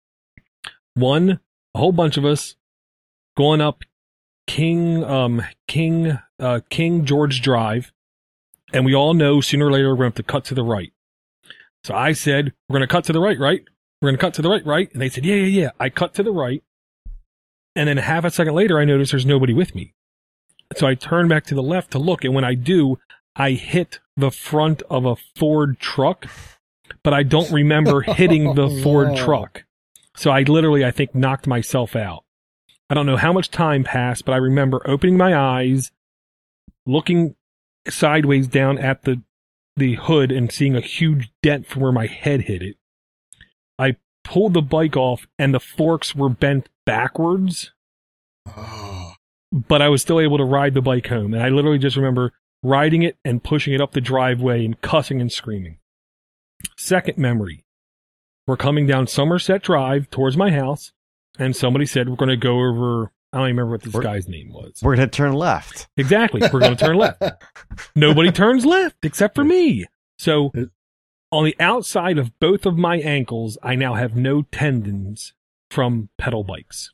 One, a whole bunch of us going up King, um, King, uh, King George Drive And we all know sooner or later we're going to have to cut to the right. So I said, we're going to cut to the right, right? We're going to cut to the right, right? And they said, yeah, yeah, yeah. I cut to the right. And then half a second later, I noticed there's nobody with me. So I turn back to the left to look. And when I do, I hit the front of a Ford truck, but I don't remember hitting the Ford
no.
truck. So I literally, I think, knocked myself out. I don't know how much time passed, but I remember opening my eyes, looking sideways down at the the hood and seeing a huge dent from where my head hit it. I pulled the bike off and the forks were bent backwards,
Oh.
but I was still able to ride the bike home. And I literally just remember riding it and pushing it up the driveway and cussing and screaming. Second memory. We're coming down Somerset Drive towards my house, and somebody said we're going to go over, I don't even remember what this
We're-
guy's name was.
We're going to turn left.
Exactly. We're going to turn left. Nobody turns left except for me. So on the outside of both of my ankles, I now have no tendons from pedal bikes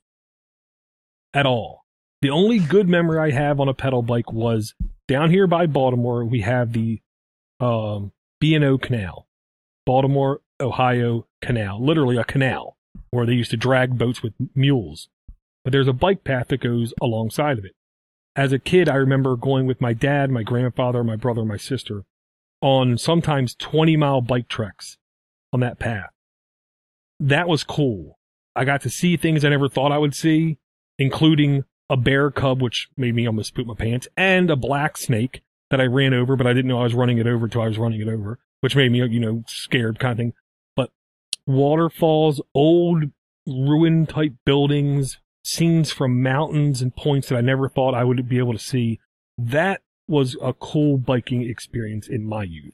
at all. The only good memory I have on a pedal bike was down here by Baltimore, we have the um, B and O Canal, Baltimore, Ohio Canal, literally a canal where they used to drag boats with mules. But there's a bike path that goes alongside of it. As a kid, I remember going with my dad, my grandfather, my brother, my sister on sometimes twenty mile bike treks on that path. That was cool. I got to see things I never thought I would see, including a bear cub, which made me almost poop my pants, and a black snake that I ran over, but I didn't know I was running it over until I was running it over, which made me, you know, scared kind of thing. But waterfalls, old ruin type buildings, scenes from mountains and points that I never thought I would be able to see. That was a cool biking experience in my youth.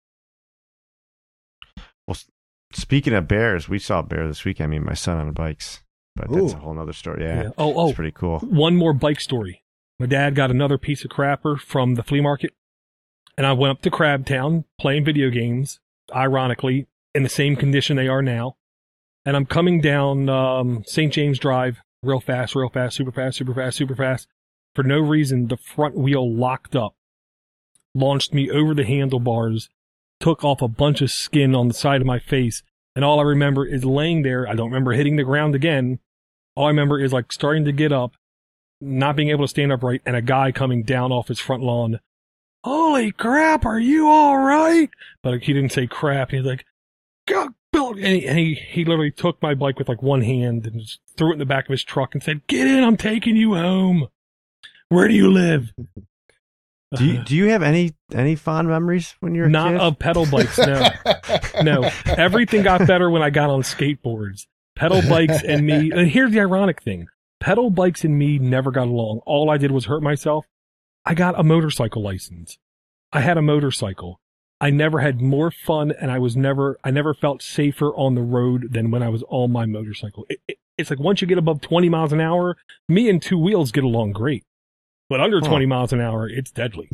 Well, speaking of bears, we saw a bear this weekend. I mean, my son on the bikes, but that's
Ooh.
a whole nother story. Yeah.
Yeah. Oh, oh,
It's pretty cool.
one more bike story. My dad got another piece of crapper from the flea market, and I went up to Crabtown playing video games, ironically, in the same condition they are now. And I'm coming down um, Saint James Drive real fast, real fast, super fast, super fast, super fast. For no reason, the front wheel locked up, launched me over the handlebars, took off a bunch of skin on the side of my face, and all I remember is laying there. I don't remember hitting the ground again. All I remember is like starting to get up, not being able to stand upright, and a guy coming down off his front lawn. Holy crap, are you all right? But he didn't say crap. He's like, go, Bill. And, he, and he, he literally took my bike with like one hand and just threw it in the back of his truck and said, get in, I'm taking you home. Where do you live?
Do you, do you have any any fond memories when you were a
Not
kid?
of pedal bikes, no. No. Everything got better when I got on skateboards. Pedal bikes and me, and here's the ironic thing. Pedal bikes and me never got along. All I did was hurt myself. I got a motorcycle license. I had a motorcycle. I never had more fun, and I was never, I never felt safer on the road than when I was on my motorcycle. It, it, it's like once you get above twenty miles an hour, me and two wheels get along great. But under
Huh.
twenty miles an hour, it's deadly.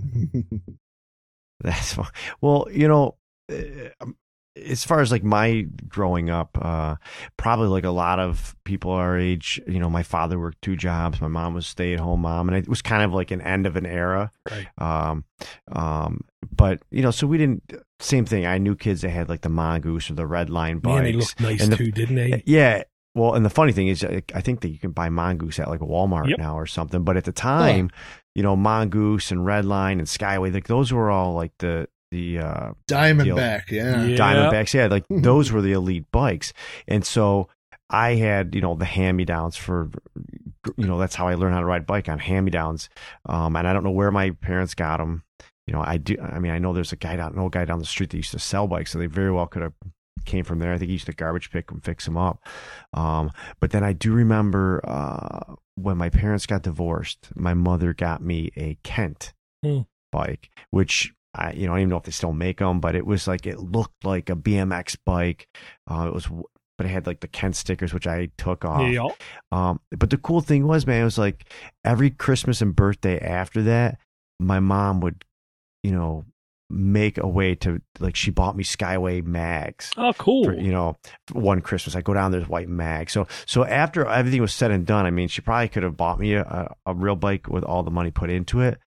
That's fun. Well, you know, uh, as far as like my growing up, uh, probably like a lot of people our age, you know, my father worked two jobs. My mom was a stay-at-home mom, and it was kind of like an end of an era.
Right.
Um, um, but you know, so we didn't. Same thing. I knew kids that had like the Mongoose or the Red Line bikes.
Man, they looked nice
and the-
too, didn't they?
Yeah. Well, and the funny thing is, I think that you can buy Mongoose at like Walmart
Yep.
now or something. But at the time, you know, Mongoose and Redline and Skyway, like those were all like the the uh,
Diamondback, yeah.
Yeah.
Diamondbacks. Yeah, like those were the elite bikes. And so I had, you know, the hand-me-downs for, you know, that's how I learned how to ride a bike, on hand-me-downs. Um, and I don't know where my parents got them. You know, I do. I mean, I know there's a guy down, no guy down the street that used to sell bikes, so they very well could have came from there. I think he used to garbage pick and fix them up. Um, but then I do remember uh, when my parents got divorced, my mother got me a Kent
Hmm.
bike, which I, you know, I don't even know if they still make them, but it was like, it looked like a B M X bike. Uh, it was, but it had like the Kent stickers, which I took off.
Yeah.
Um, but the cool thing was, man, it was like every Christmas and birthday after that, my mom would, you know, make a way to, like, she bought me Skyway mags.
Oh, cool.
For, you know, one Christmas I go down, there's white mag. So so after everything was said and done, I mean, she probably could have bought me a, a, a real bike with all the money put into it.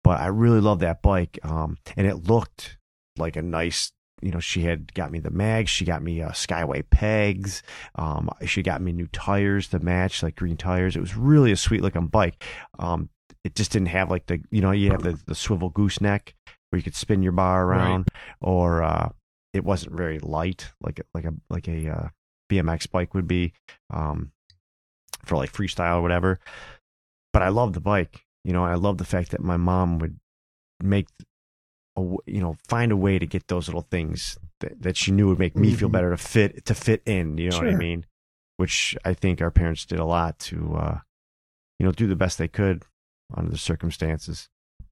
but I really loved that bike. Um, and it looked like a nice, you know, she had got me the mags. She got me uh, Skyway pegs. Um, she got me new tires to match, like green tires. It was really a sweet looking bike. Um, it just didn't have like the, you know, you have the, the swivel gooseneck where you could spin your bar around, right. or uh, it wasn't very light like a, like a like a uh, B M X bike would be um, for like freestyle or whatever. But I love the bike, you know. I love the fact that my mom would make, a, you know, find a way to get those little things that, that she knew would make me mm-hmm. feel better to fit to fit in. You know sure. what I mean? Which I think our parents did a lot to, uh, you know, do the best they could under the circumstances.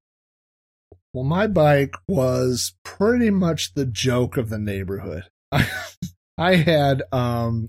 Well, my bike was pretty much the joke of the neighborhood. I had, um,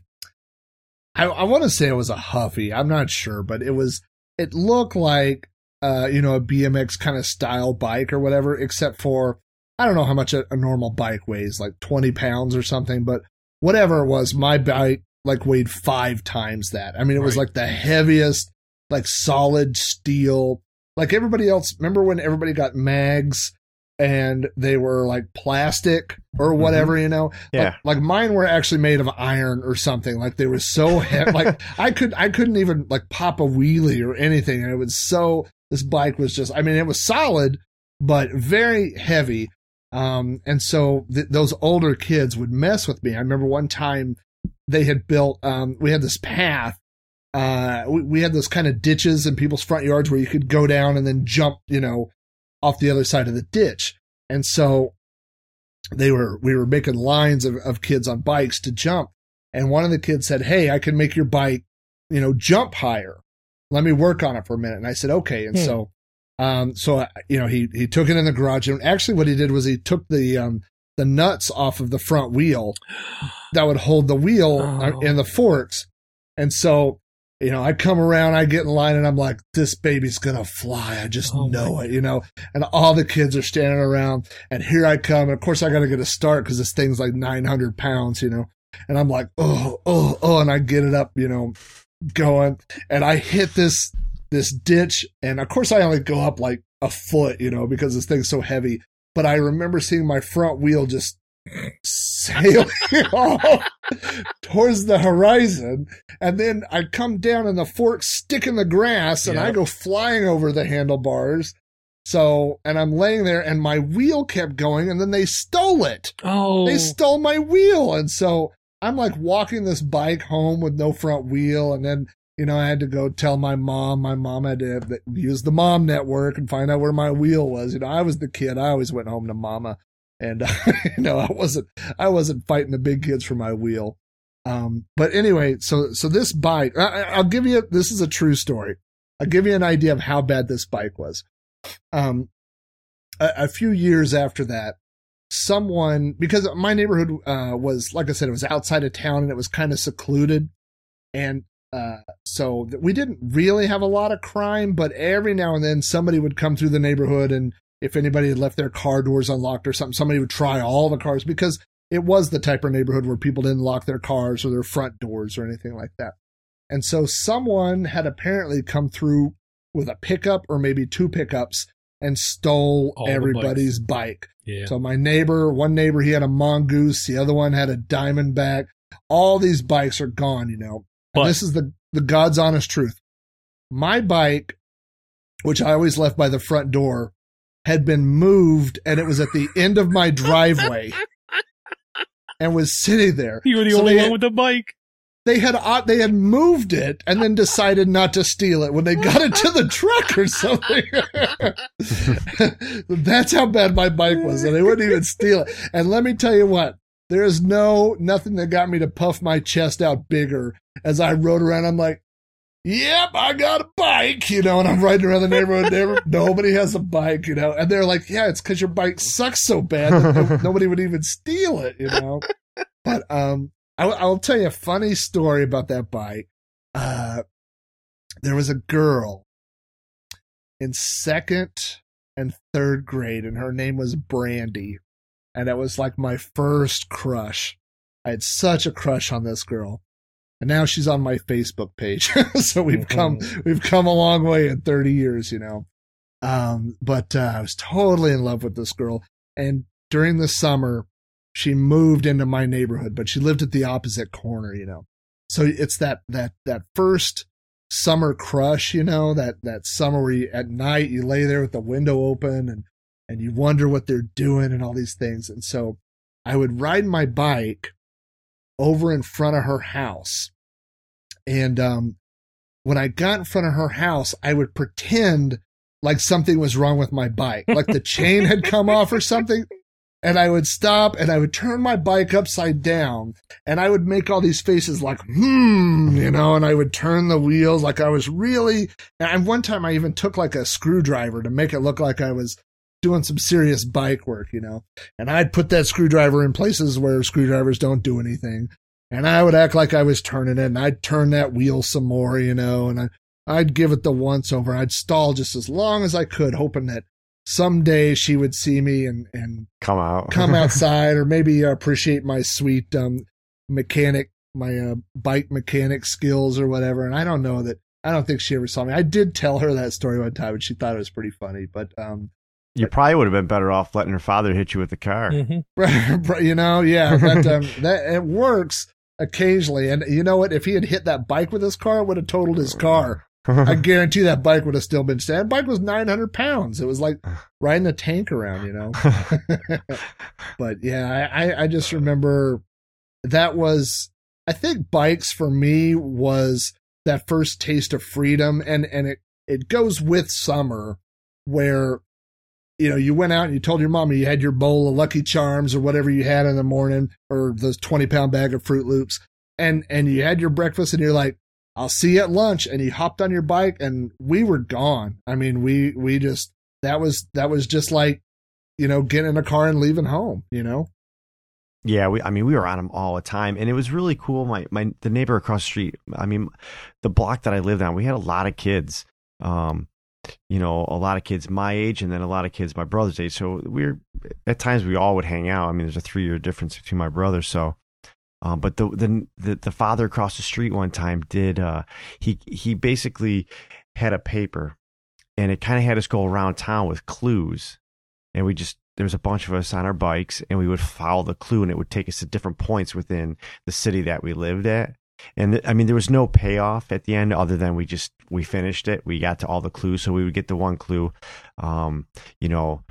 I, I want to say it was a Huffy. I'm not sure, but it was, it looked like, uh, you know, a B M X kind of style bike or whatever, except for, I don't know how much a, a normal bike weighs, like twenty pounds or something, but whatever it was, my bike like weighed five times that. I mean, it was right. like the heaviest, like solid steel. Like everybody else, remember when everybody got mags and they were like plastic or whatever, mm-hmm. you know?
Yeah.
Like, like mine were actually made of iron or something. Like they were so heavy. Like I could, I couldn't even like pop a wheelie or anything. And it was so, this bike was just, I mean, it was solid, but very heavy. Um, and so th- those older kids would mess with me. I remember one time they had built, um, we had this path. Uh, we, we had those kind of ditches in people's front yards where you could go down and then jump, you know, off the other side of the ditch. And so they were, we were making lines of, of kids on bikes to jump. And one of the kids said, "Hey, I can make your bike, you know, jump higher. Let me work on it for a minute." And I said, "Okay." And hmm. so, um, so, you know, he, he took it in the garage, and actually what he did was he took the, um, the nuts off of the front wheel that would hold the wheel oh. in the forks. And so, you know, I come around, I get in line, and I'm like, this baby's going to fly. I just oh know it, you know, and all the kids are standing around, and here I come. And of course, I got to get a start because this thing's like nine hundred pounds, you know, and I'm like, oh, oh, oh, and I get it up, you know, going, and I hit this, this ditch. And of course, I only go up like a foot, you know, because this thing's so heavy. But I remember seeing my front wheel just sailing off towards the horizon, and then I come down and the forks stick in the grass, and yep. I go flying over the handlebars. So, and I'm laying there, and my wheel kept going, and then they stole it.
Oh,
they stole my wheel, and so I'm like walking this bike home with no front wheel, and then, you know, I had to go tell my mom. My mom had to use the mom network and find out where my wheel was. You know, I was the kid. I always went home to mama. And, uh, you know, I wasn't, I wasn't fighting the big kids for my wheel. Um, but anyway, so, so this bike, I, I'll give you, this is a true story. I'll give you an idea of how bad this bike was. Um, a, a few years after that, someone, because my neighborhood, uh, was, like I said, it was outside of town and it was kind of secluded. And, uh, so we didn't really have a lot of crime, but every now and then somebody would come through the neighborhood, and if anybody had left their car doors unlocked or something, somebody would try all the cars, because it was the type of neighborhood where people didn't lock their cars or their front doors or anything like that. And so someone had apparently come through with a pickup or maybe two pickups and stole all everybody's bike.
Yeah.
So my neighbor, one neighbor, he had a Mongoose. The other one had a Diamondback. All these bikes are gone, you know.
But,
and this is the, the God's honest truth. My bike, which I always left by the front door, had been moved, and it was at the end of my driveway and was sitting there.
You were the so only one had, with the bike.
They had uh, they had moved it and then decided not to steal it when they got it to the truck or something. That's how bad my bike was, and they wouldn't even steal it. And let me tell you what, there is no nothing that got me to puff my chest out bigger as I rode around. I'm like, yep, I got a bike, you know, and I'm riding around the neighborhood. Never, nobody has a bike, you know, and they're like, yeah, it's because your bike sucks so bad that nobody would even steal it, you know. But um, I, I'll tell you a funny story about that bike. Uh, there was a girl in second and third grade, and her name was Brandy, and it was like my first crush. I had such a crush on this girl. And now she's on my Facebook page. So we've come, we've come a long way in thirty years, you know. Um, but uh, I was totally in love with this girl. And during the summer, she moved into my neighborhood, but she lived at the opposite corner, you know. So it's that that that first summer crush, you know, that that summer where you, at night you lay there with the window open and and you wonder what they're doing and all these things. And so I would ride my bike over in front of her house. And um, when I got in front of her house, I would pretend like something was wrong with my bike, like the chain had come off or something. And I would stop and I would turn my bike upside down and I would make all these faces like, hmm, you know, and I would turn the wheels like I was really, and one time I even took like a screwdriver to make it look like I was doing some serious bike work, you know, and I'd put that screwdriver in places where screwdrivers don't do anything. And I would act like I was turning it and I'd turn that wheel some more, you know, and I, I'd give it the once over. I'd stall just as long as I could, hoping that someday she would see me and, and
come out,
come outside, or maybe appreciate my sweet um, mechanic, my uh, bike mechanic skills or whatever. And I don't know that, I don't think she ever saw me. I did tell her that story one time and she thought it was pretty funny, but, um,
you probably would have been better off letting her father hit you with the car.
Mm-hmm.
You know, yeah, but, um, that it works occasionally. And you know what? If he had hit that bike with his car, it would have totaled his car. I guarantee that bike would have still been standing. That bike was nine hundred pounds. It was like riding a tank around, you know. But yeah, I, I just remember that was, I think bikes for me was that first taste of freedom. And, and it, it goes with summer where, you know, you went out and you told your mom you had your bowl of Lucky Charms or whatever you had in the morning, or those twenty pound bag of Fruit Loops. And, and you had your breakfast and you're like, I'll see you at lunch. And you hopped on your bike and we were gone. I mean, we, we just, that was, that was just like, you know, getting in a car and leaving home, you know?
Yeah. We, I mean, we were on them all the time and it was really cool. My, my, the neighbor across the street, I mean, the block that I lived on, we had a lot of kids, um, you know, a lot of kids my age and then a lot of kids my brother's age. So we're, at times we all would hang out. I mean, there's a three year difference between my brothers. So, Um, but the, the the the father across the street one time did uh, he he basically had a paper, and it kind of had us go around town with clues, and we just there was a bunch of us on our bikes, and we would follow the clue, and it would take us to different points within the city that we lived at. And th- I mean, there was no payoff at the end other than we just we finished it. We got to all the clues, so we would get the one clue, um, you know.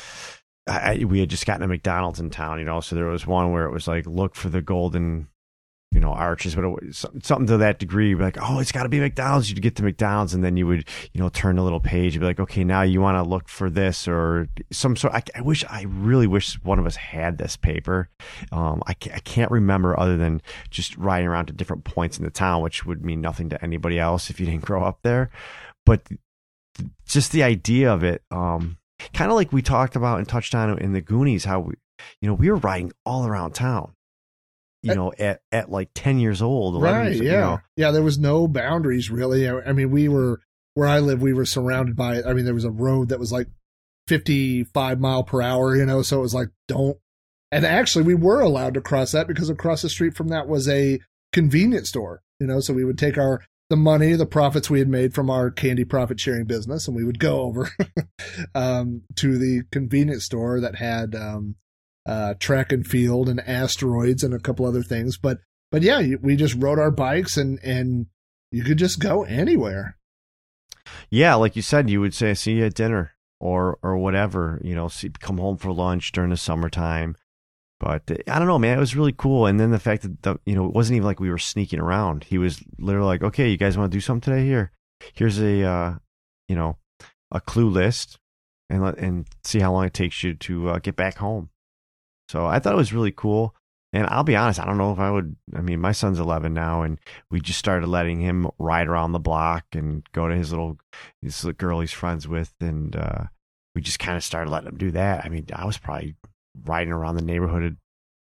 I, we had just gotten a McDonald's in town, you know, so there was one where it was like, look for the golden, you know, arches, but it was something to that degree, like, oh, it's got to be McDonald's. You'd get to McDonald's and then you would, you know, turn the little page and be like, okay, now you want to look for this or some sort. I, I wish, I really wish one of us had this paper. Um, I, can't, I can't remember other than just riding around to different points in the town, which would mean nothing to anybody else if you didn't grow up there. But just the idea of it, um, kind of like we talked about and touched on in the Goonies, how we, you know, we were riding all around town, you know, at, at like ten years old.
Right.
years,
yeah.
You know.
Yeah. There was no boundaries really. I mean, we were, where I live, we were surrounded by, I mean, there was a road that was like fifty-five mile per hour, you know, so it was like, don't, and actually we were allowed to cross that because across the street from that was a convenience store, you know, so we would take our, the money, the profits we had made from our candy profit sharing business, and we would go over um, to the convenience store that had um, uh, track and field and asteroids and a couple other things. But but yeah, we just rode our bikes and and you could just go anywhere.
Yeah, like you said, you would say, "See you at dinner," or or whatever. You know, see, come home for lunch during the summertime. But I don't know, man, it was really cool. And then the fact that, the, you know, it wasn't even like we were sneaking around. He was literally like, okay, you guys want to do something today? Here, here's a, uh, you know, a clue list and let, and see how long it takes you to uh, get back home. So I thought it was really cool. And I'll be honest, I don't know if I would, I mean, my son's eleven now and we just started letting him ride around the block and go to his little, his little girl he's friends with. And uh, we just kind of started letting him do that. I mean, I was probably riding around the neighborhood at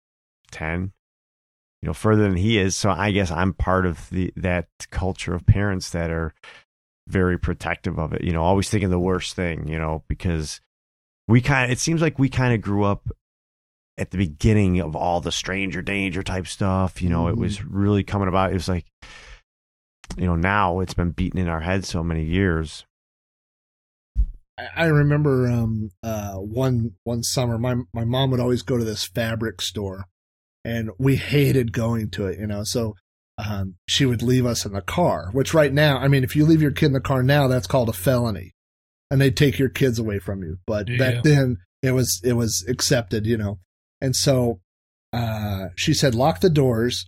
ten, you know, further than he is. So I guess I'm part of the that culture of parents that are very protective of it, you know, always thinking the worst thing, you know, because we kind of, it seems like we kind of grew up at the beginning of all the stranger danger type stuff, you know. Mm-hmm. It was really coming about. It was like, you know, now it's been beaten in our heads so many years.
I remember um, uh, one one summer, my my mom would always go to this fabric store, and we hated going to it, you know. So um, she would leave us in the car, which right now, I mean, if you leave your kid in the car now, that's called a felony, and they take your kids away from you. But
Yeah.
back then, it was it was accepted, you know. And so uh, she said, lock the doors.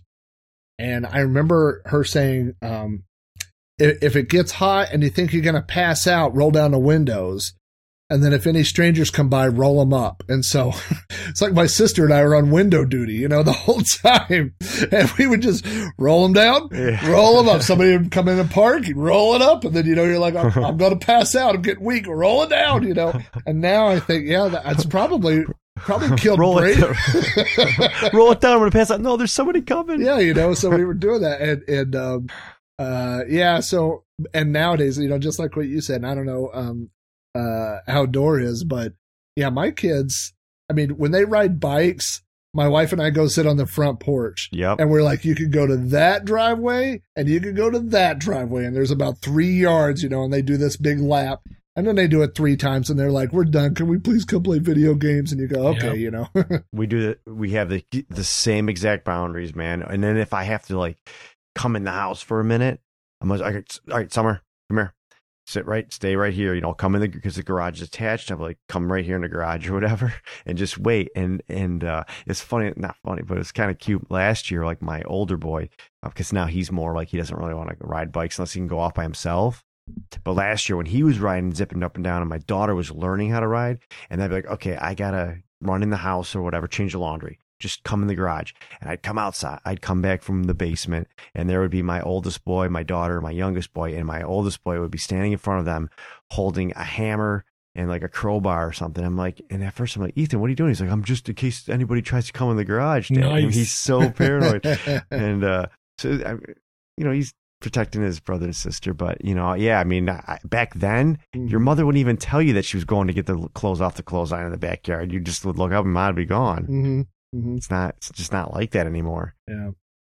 And I remember her saying, um, if, if it gets hot and you think you're going to pass out, roll down the windows. And then if any strangers come by, roll them up. And so it's like my sister and I were on window duty, you know, the whole time. And we would just roll them down,
Yeah.
roll them up. Somebody would come in the park, you'd roll it up. And then, you know, you're like, I'm, I'm going to pass out. I'm getting weak. Roll it down, you know. And now I think, yeah, that's probably, probably killed
Roll it
Brady.
down. Roll it down. I'm going to pass out. No, there's somebody coming.
Yeah, you know, so we were doing that. And, and, um, uh, yeah, so, and nowadays, you know, just like what you said, and I don't know, um, uh, outdoor is, but yeah, my kids, I mean, when they ride bikes, my wife and I go sit on the front porch.
Yep.
And we're like, you can go to that driveway and you can go to that driveway. And there's about three yards, you know, and they do this big lap. And then they do it three times and they're like, we're done. Can we please come play video games? And you go, okay,
Yep.
you know.
We do the, we have the the same exact boundaries, man. And then if I have to like come in the house for a minute, I'm like, all right, all right, Summer, come here. Sit right, stay right here. You know, come in the, because the garage is attached. I'm like, come right here in the garage or whatever, and just wait. And and uh, it's funny, not funny, but it's kind of cute. Last year, like my older boy, because now he's more like he doesn't really want to ride bikes unless he can go off by himself. But last year when he was riding, zipping up and down, and my daughter was learning how to ride, and I'd be like, okay, I gotta run in the house or whatever, change the laundry. Just come in the garage. And I'd come outside. I'd come back from the basement, and there would be my oldest boy, my daughter, my youngest boy, and my oldest boy would be standing in front of them holding a hammer and like a crowbar or something. I'm like, and at first I'm like, Ethan, what are you doing? He's like, I'm just in case anybody tries to come in the garage. Dad.
Nice.
And he's so paranoid. and uh, so, I, you know, he's protecting his brother and sister. But, you know, yeah, I mean, I, back then,
Mm-hmm.
your mother wouldn't even tell you that she was going to get the clothes off the clothesline in the backyard. You just would look up and mom would be gone.
Mm-hmm. Mm-hmm.
It's not, it's just not like that anymore.
Yeah.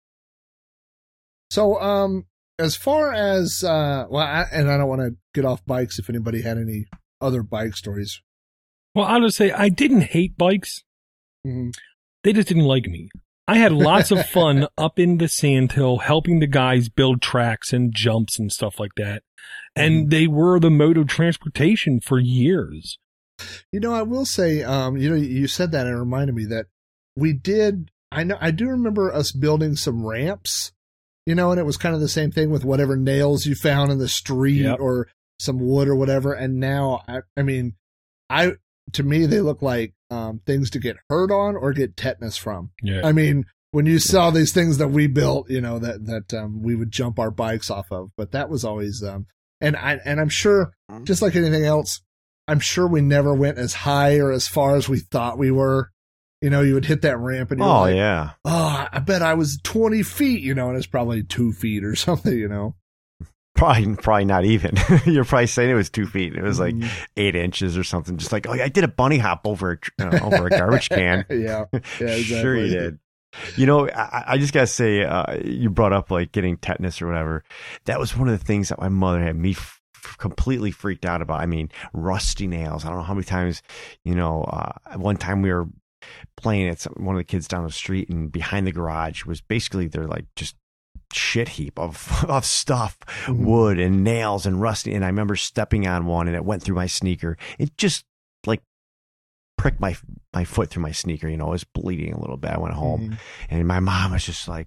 So, um, as far as, uh, well, I, and I don't want to get off bikes if anybody had any other bike stories.
Well, I'll just say I didn't hate bikes.
Mm-hmm.
They just didn't like me. I had lots of fun up in the sandhill helping the guys build tracks and jumps and stuff like that. And
Mm-hmm.
they were the mode of transportation for years.
You know, I will say, um, you know, you said that and it reminded me that we did, I know, I do remember us building some ramps, you know, and it was kind of the same thing with whatever nails you found in the street
Yep.
or some wood or whatever. And now, I, I mean, I, to me, they look like, um, things to get hurt on or get tetanus from.
Yeah.
I mean, when you saw these things that we built, you know, that, that, um, we would jump our bikes off of, but that was always, um, and I, and I'm sure just like anything else, I'm sure we never went as high or as far as we thought we were. You know, you would hit that ramp and you're
Oh,
like,
yeah.
oh, I bet I was twenty feet, you know, and it's probably two feet or something, you know.
Probably, probably not even. You're probably saying it was two feet. It was like
Mhm.
eight inches or something. Just like, oh, I did a bunny hop over a, uh, over a garbage can.
yeah. Yeah, exactly.
Sure you did. You know, I, I just got to say, uh, you brought up like getting tetanus or whatever. That was one of the things that my mother had me f- completely freaked out about. I mean, rusty nails. I don't know how many times, you know, uh, one time we were playing at some, one of the kids down the street, and behind the garage was basically they're like just shit heap of of stuff,
Mhm.
wood and nails and rusty. And I remember stepping on one and it went through my sneaker. It just like pricked my my foot through my sneaker. You know, I was bleeding a little bit. I went home
Mhm.
and my mom was just like,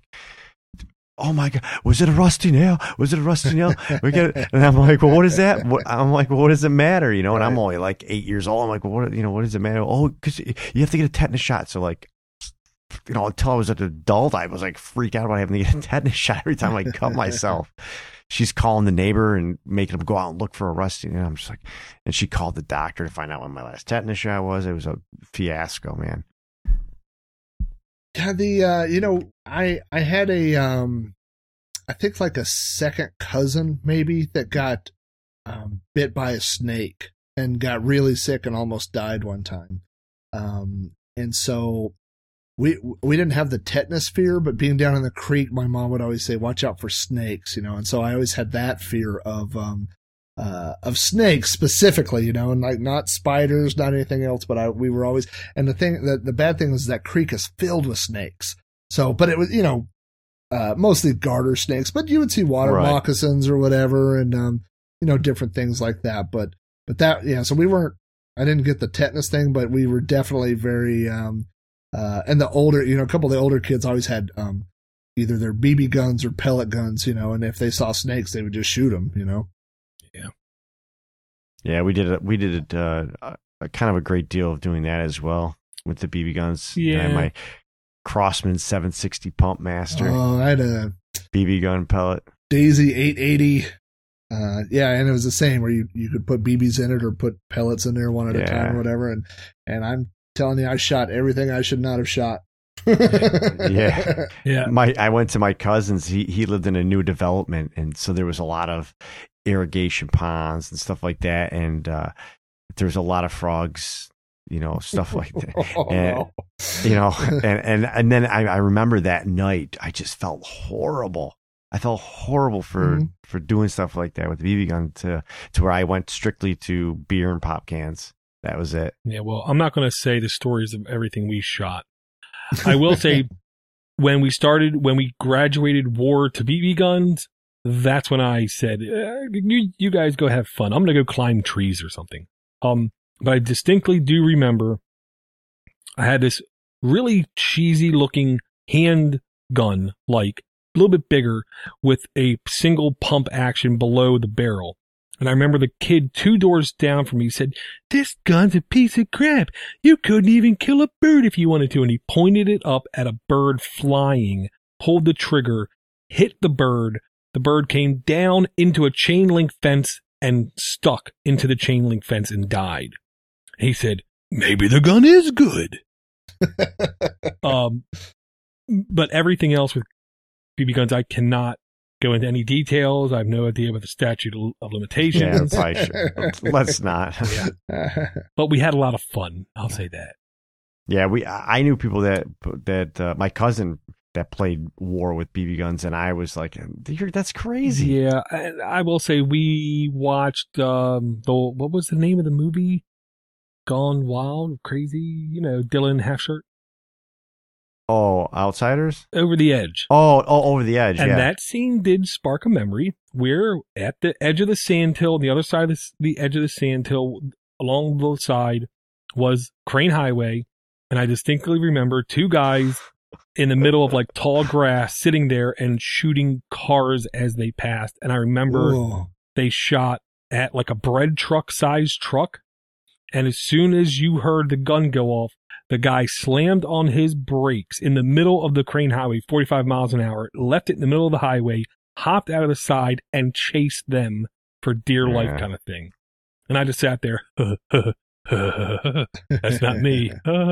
oh my God, was it a rusty nail? Was it a rusty nail? We get it. And I'm like, well, what is that? What, I'm like, well, what does it matter? You know, and I'm
Right.
only like eight years old. I'm like, well, what, you know, what does it matter? Oh, because you have to get a tetanus shot. So like, you know, until I was an adult, I was like freaked out about having to get a tetanus shot every time I cut myself. She's calling the neighbor and making him go out and look for a rusty. And I'm just like, and she called the doctor to find out when my last tetanus shot was. It was a fiasco, man.
Yeah, the, uh, you know, I, I had a, um, I think like a second cousin maybe that got, um, bit by a snake and got really sick and almost died one time. Um, and so we, we didn't have the tetanus fear, but being down in the creek, my mom would always say, watch out for snakes, you know? And so I always had that fear of, um, uh, of snakes specifically, you know, and like not spiders, not anything else, but I, we were always, and the thing that the bad thing is that creek is filled with snakes. So, but it was, you know, uh, mostly garter snakes, but you would see water
Right.
moccasins or whatever. And, um, you know, different things like that. But, but that, yeah, so we weren't, I didn't get the tetanus thing, but we were definitely very, um, uh, and the older, you know, a couple of the older kids always had, um, either their B B guns or pellet guns, you know, and if they saw snakes, they would just shoot them, you know?
Yeah.
Yeah, we did it. We did it. Uh, a, kind of a great deal of doing that as well with the B B guns.
Yeah.
And my Crossman seven sixty Pump Master
Oh, I had a
B B gun pellet.
Daisy eight eighty. Uh, yeah, and it was the same where you, you could put B Bs in it or put pellets in there one at a
Yeah.
time or whatever. And, and I'm telling you, I shot everything I should not have shot.
Yeah.
Yeah.
My I went to my cousin's. He he lived in a new development, and so there was a lot of irrigation ponds and stuff like that, and uh, there was a lot of frogs, you know, stuff like that.
Oh,
And,
no.
you know, and and and then I, I remember that night, I just felt horrible. I felt horrible for
Mhm.
for doing stuff like that with the B B gun to to where I went strictly to beer and pop cans. That was it.
Yeah, well, I'm not going to say the stories of everything we shot. I will say when we started, when we graduated war to B B guns, that's when I said, eh, you, you guys go have fun. I'm going to go climb trees or something. Um, but I distinctly do remember I had this really cheesy looking handgun, like a little bit bigger with a single pump action below the barrel. And I remember the kid two doors down from me said, "This gun's a piece of crap. You couldn't even kill a bird if you wanted to." And he pointed it up at a bird flying, pulled the trigger, hit the bird. The bird came down into a chain link fence and stuck into the chain link fence and died. He said, "Maybe the gun is good." um, but everything else with B B guns, I cannot go into any details. I have no idea what the statute of
Yeah,
limitations.
probably should. Let's not.
Yeah. But we had a lot of fun. I'll say that.
Yeah, we. I knew people that that uh, my cousin that played war with B B guns, and I was like, "You're- "That's crazy."
Yeah, I, I will say we watched um the what was the name of the movie? Gone Wild, Crazy. You know, Dylan Halfshirt.
Oh, Outsiders.
Over the Edge.
Oh, oh, Over the Edge.
And
yeah.
that scene did spark a memory. We're at the edge of the sandhill, the other side of the, the edge of the sandhill, along the side was Crane Highway. And I distinctly remember two guys in the middle of like tall grass sitting there and shooting cars as they passed. And I remember
Whoa.
they shot at like a bread truck sized truck. And as soon as you heard the gun go off, the guy slammed on his brakes in the middle of the Crane Highway, forty-five miles an hour, left it in the middle of the highway, hopped out of the side, and chased them for dear life
Yeah.
kind of thing. And I just sat there, that's not me.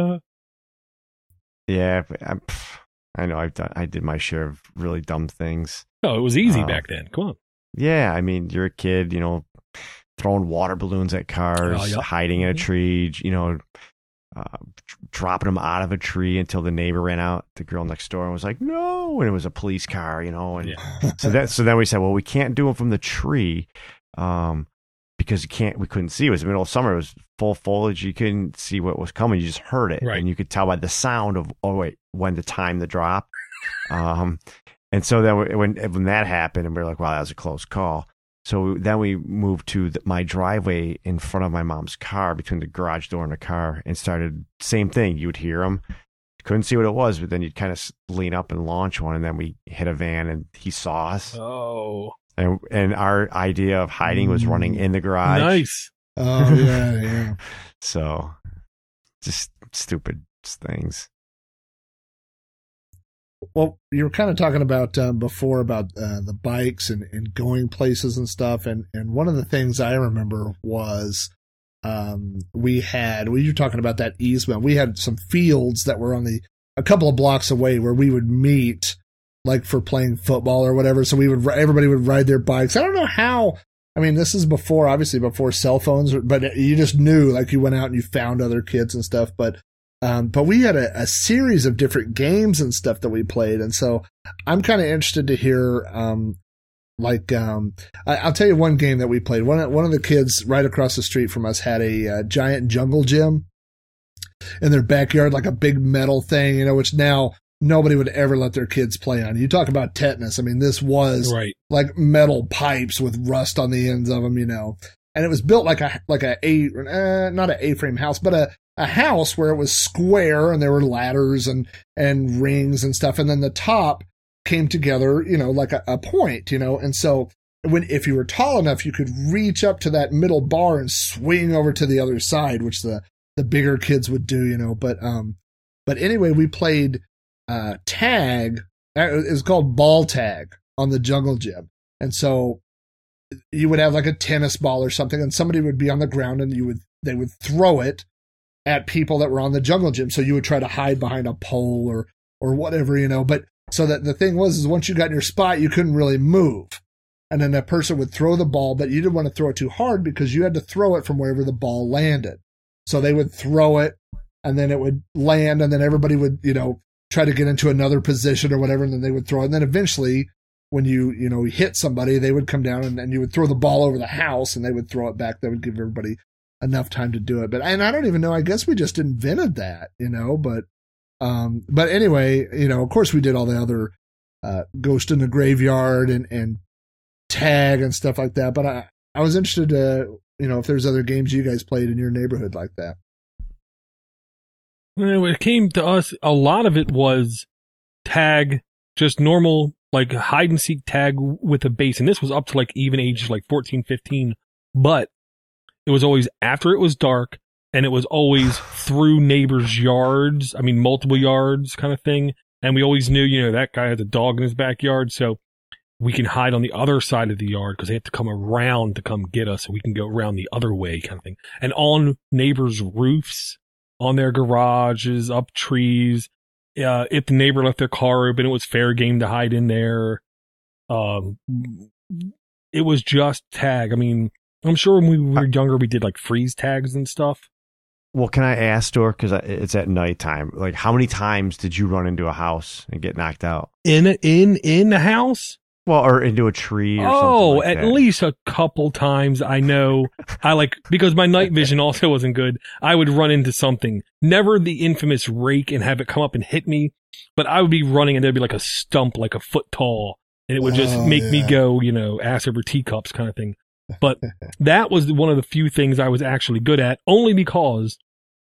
Yeah, but I'm, pff, I know. I've done. I did my share of really dumb things.
Oh, it was easy
Oh.
back then. Come on.
Yeah, I mean, you're a kid, you know, throwing water balloons at cars,
Oh, yeah.
hiding in a
Mhm.
tree, you know, uh, dropping them out of a tree until the neighbor ran out, the girl next door, and was like, "No!" And it was a police car, you know. And
Yeah.
so that, so then we said, well, we can't do them from the tree, um, because you can't. We couldn't see. It was the middle of summer. It was full foliage. You couldn't see what was coming. You just heard it,
Right.
and you could tell by the sound of oh wait, when to time the drop. Um, and so then we- when when that happened, and we were like, wow, that was a close call. So then we moved to the, my driveway in front of my mom's car, between the garage door and the car, and started same thing. You would hear them, couldn't see what it was, but then you'd kind of lean up and launch one, and then we hit a van, and he saw us,
Oh,
and and our idea of hiding was running in the garage.
nice.
Oh, yeah, yeah.
So just stupid things.
Well, you were kind of talking about um, before about uh, the bikes and, and going places and stuff. And, and one of the things I remember was um, we had, we were talking about that easement. We had some fields that were on the, a couple of blocks away where we would meet like for playing football or whatever. So we would, everybody would ride their bikes. I don't know how, I mean, this is before, obviously before cell phones, but you just knew, like you went out and you found other kids and stuff. But Um, but we had a, a series of different games and stuff that we played. And so I'm kind of interested to hear, um, Like, um, I, I'll tell you one game that we played. One of, one of the kids right across the street from us had a uh, giant jungle gym in their backyard, like a big metal thing, you know, which now nobody would ever let their kids play on. You talk about tetanus. I mean, this was
right.
like metal pipes with rust on the ends of them, you know, and it was built like a, like a, a uh, not an A-frame house, but a, a house where it was square and there were ladders and, and rings and stuff. And then the top came together, you know, like a, a point, you know, and so when, if you were tall enough, you could reach up to that middle bar and swing over to the other side, which the, the bigger kids would do, you know, but, um, but anyway, we played, uh, tag. It's called ball tag on the jungle gym. And so you would have like a tennis ball or something and somebody would be on the ground and you would, they would throw it at people that were on the jungle gym. So you would try to hide behind a pole or, or whatever, you know, but so that the thing was, is once you got in your spot, you couldn't really move. And then that person would throw the ball, but you didn't want to throw it too hard because you had to throw it from wherever the ball landed. So they would throw it and then it would land and then everybody would, you know, try to get into another position or whatever. And then they would throw it. And then eventually when you, you know, hit somebody, they would come down and, and you would throw the ball over the house and they would throw it back. That would give everybody enough time to do it. But, and I don't even know, I guess we just invented that, you know, but, um, but anyway, you know, of course we did all the other, uh, Ghost in the Graveyard and, and tag and stuff like that. But I, I was interested to, you know, if there's other games you guys played in your neighborhood like that.
When it came to us, a lot of it was tag, just normal, like hide and seek tag with a base. And this was up to like even age like fourteen, fifteen. But it was always after it was dark and it was always through neighbors' yards. I mean, multiple yards kind of thing. And we always knew, you know, that guy has a dog in his backyard. So we can hide on the other side of the yard because they have to come around to come get us. So we can go around the other way kind of thing. And on neighbors' roofs, on their garages, up trees. Uh, if the neighbor left their car open, it was fair game to hide in there. Um, it was just tag. I mean, I'm sure when we were younger, we did like freeze tags and stuff.
Well, can I ask, Dork, because it's at nighttime, like how many times did you run into a house and get knocked out?
In a, in in the house?
Well, or into a tree or
oh,
something like
at
that.
least a couple times. I know. I like, because my night vision also wasn't good. I would run into something. Never the infamous rake and have it come up and hit me, but I would be running and there'd be like a stump, like a foot tall, and it would just
oh,
make
yeah.
me go, you know, ass over teacups kind of thing. But that was one of the few things I was actually good at, only because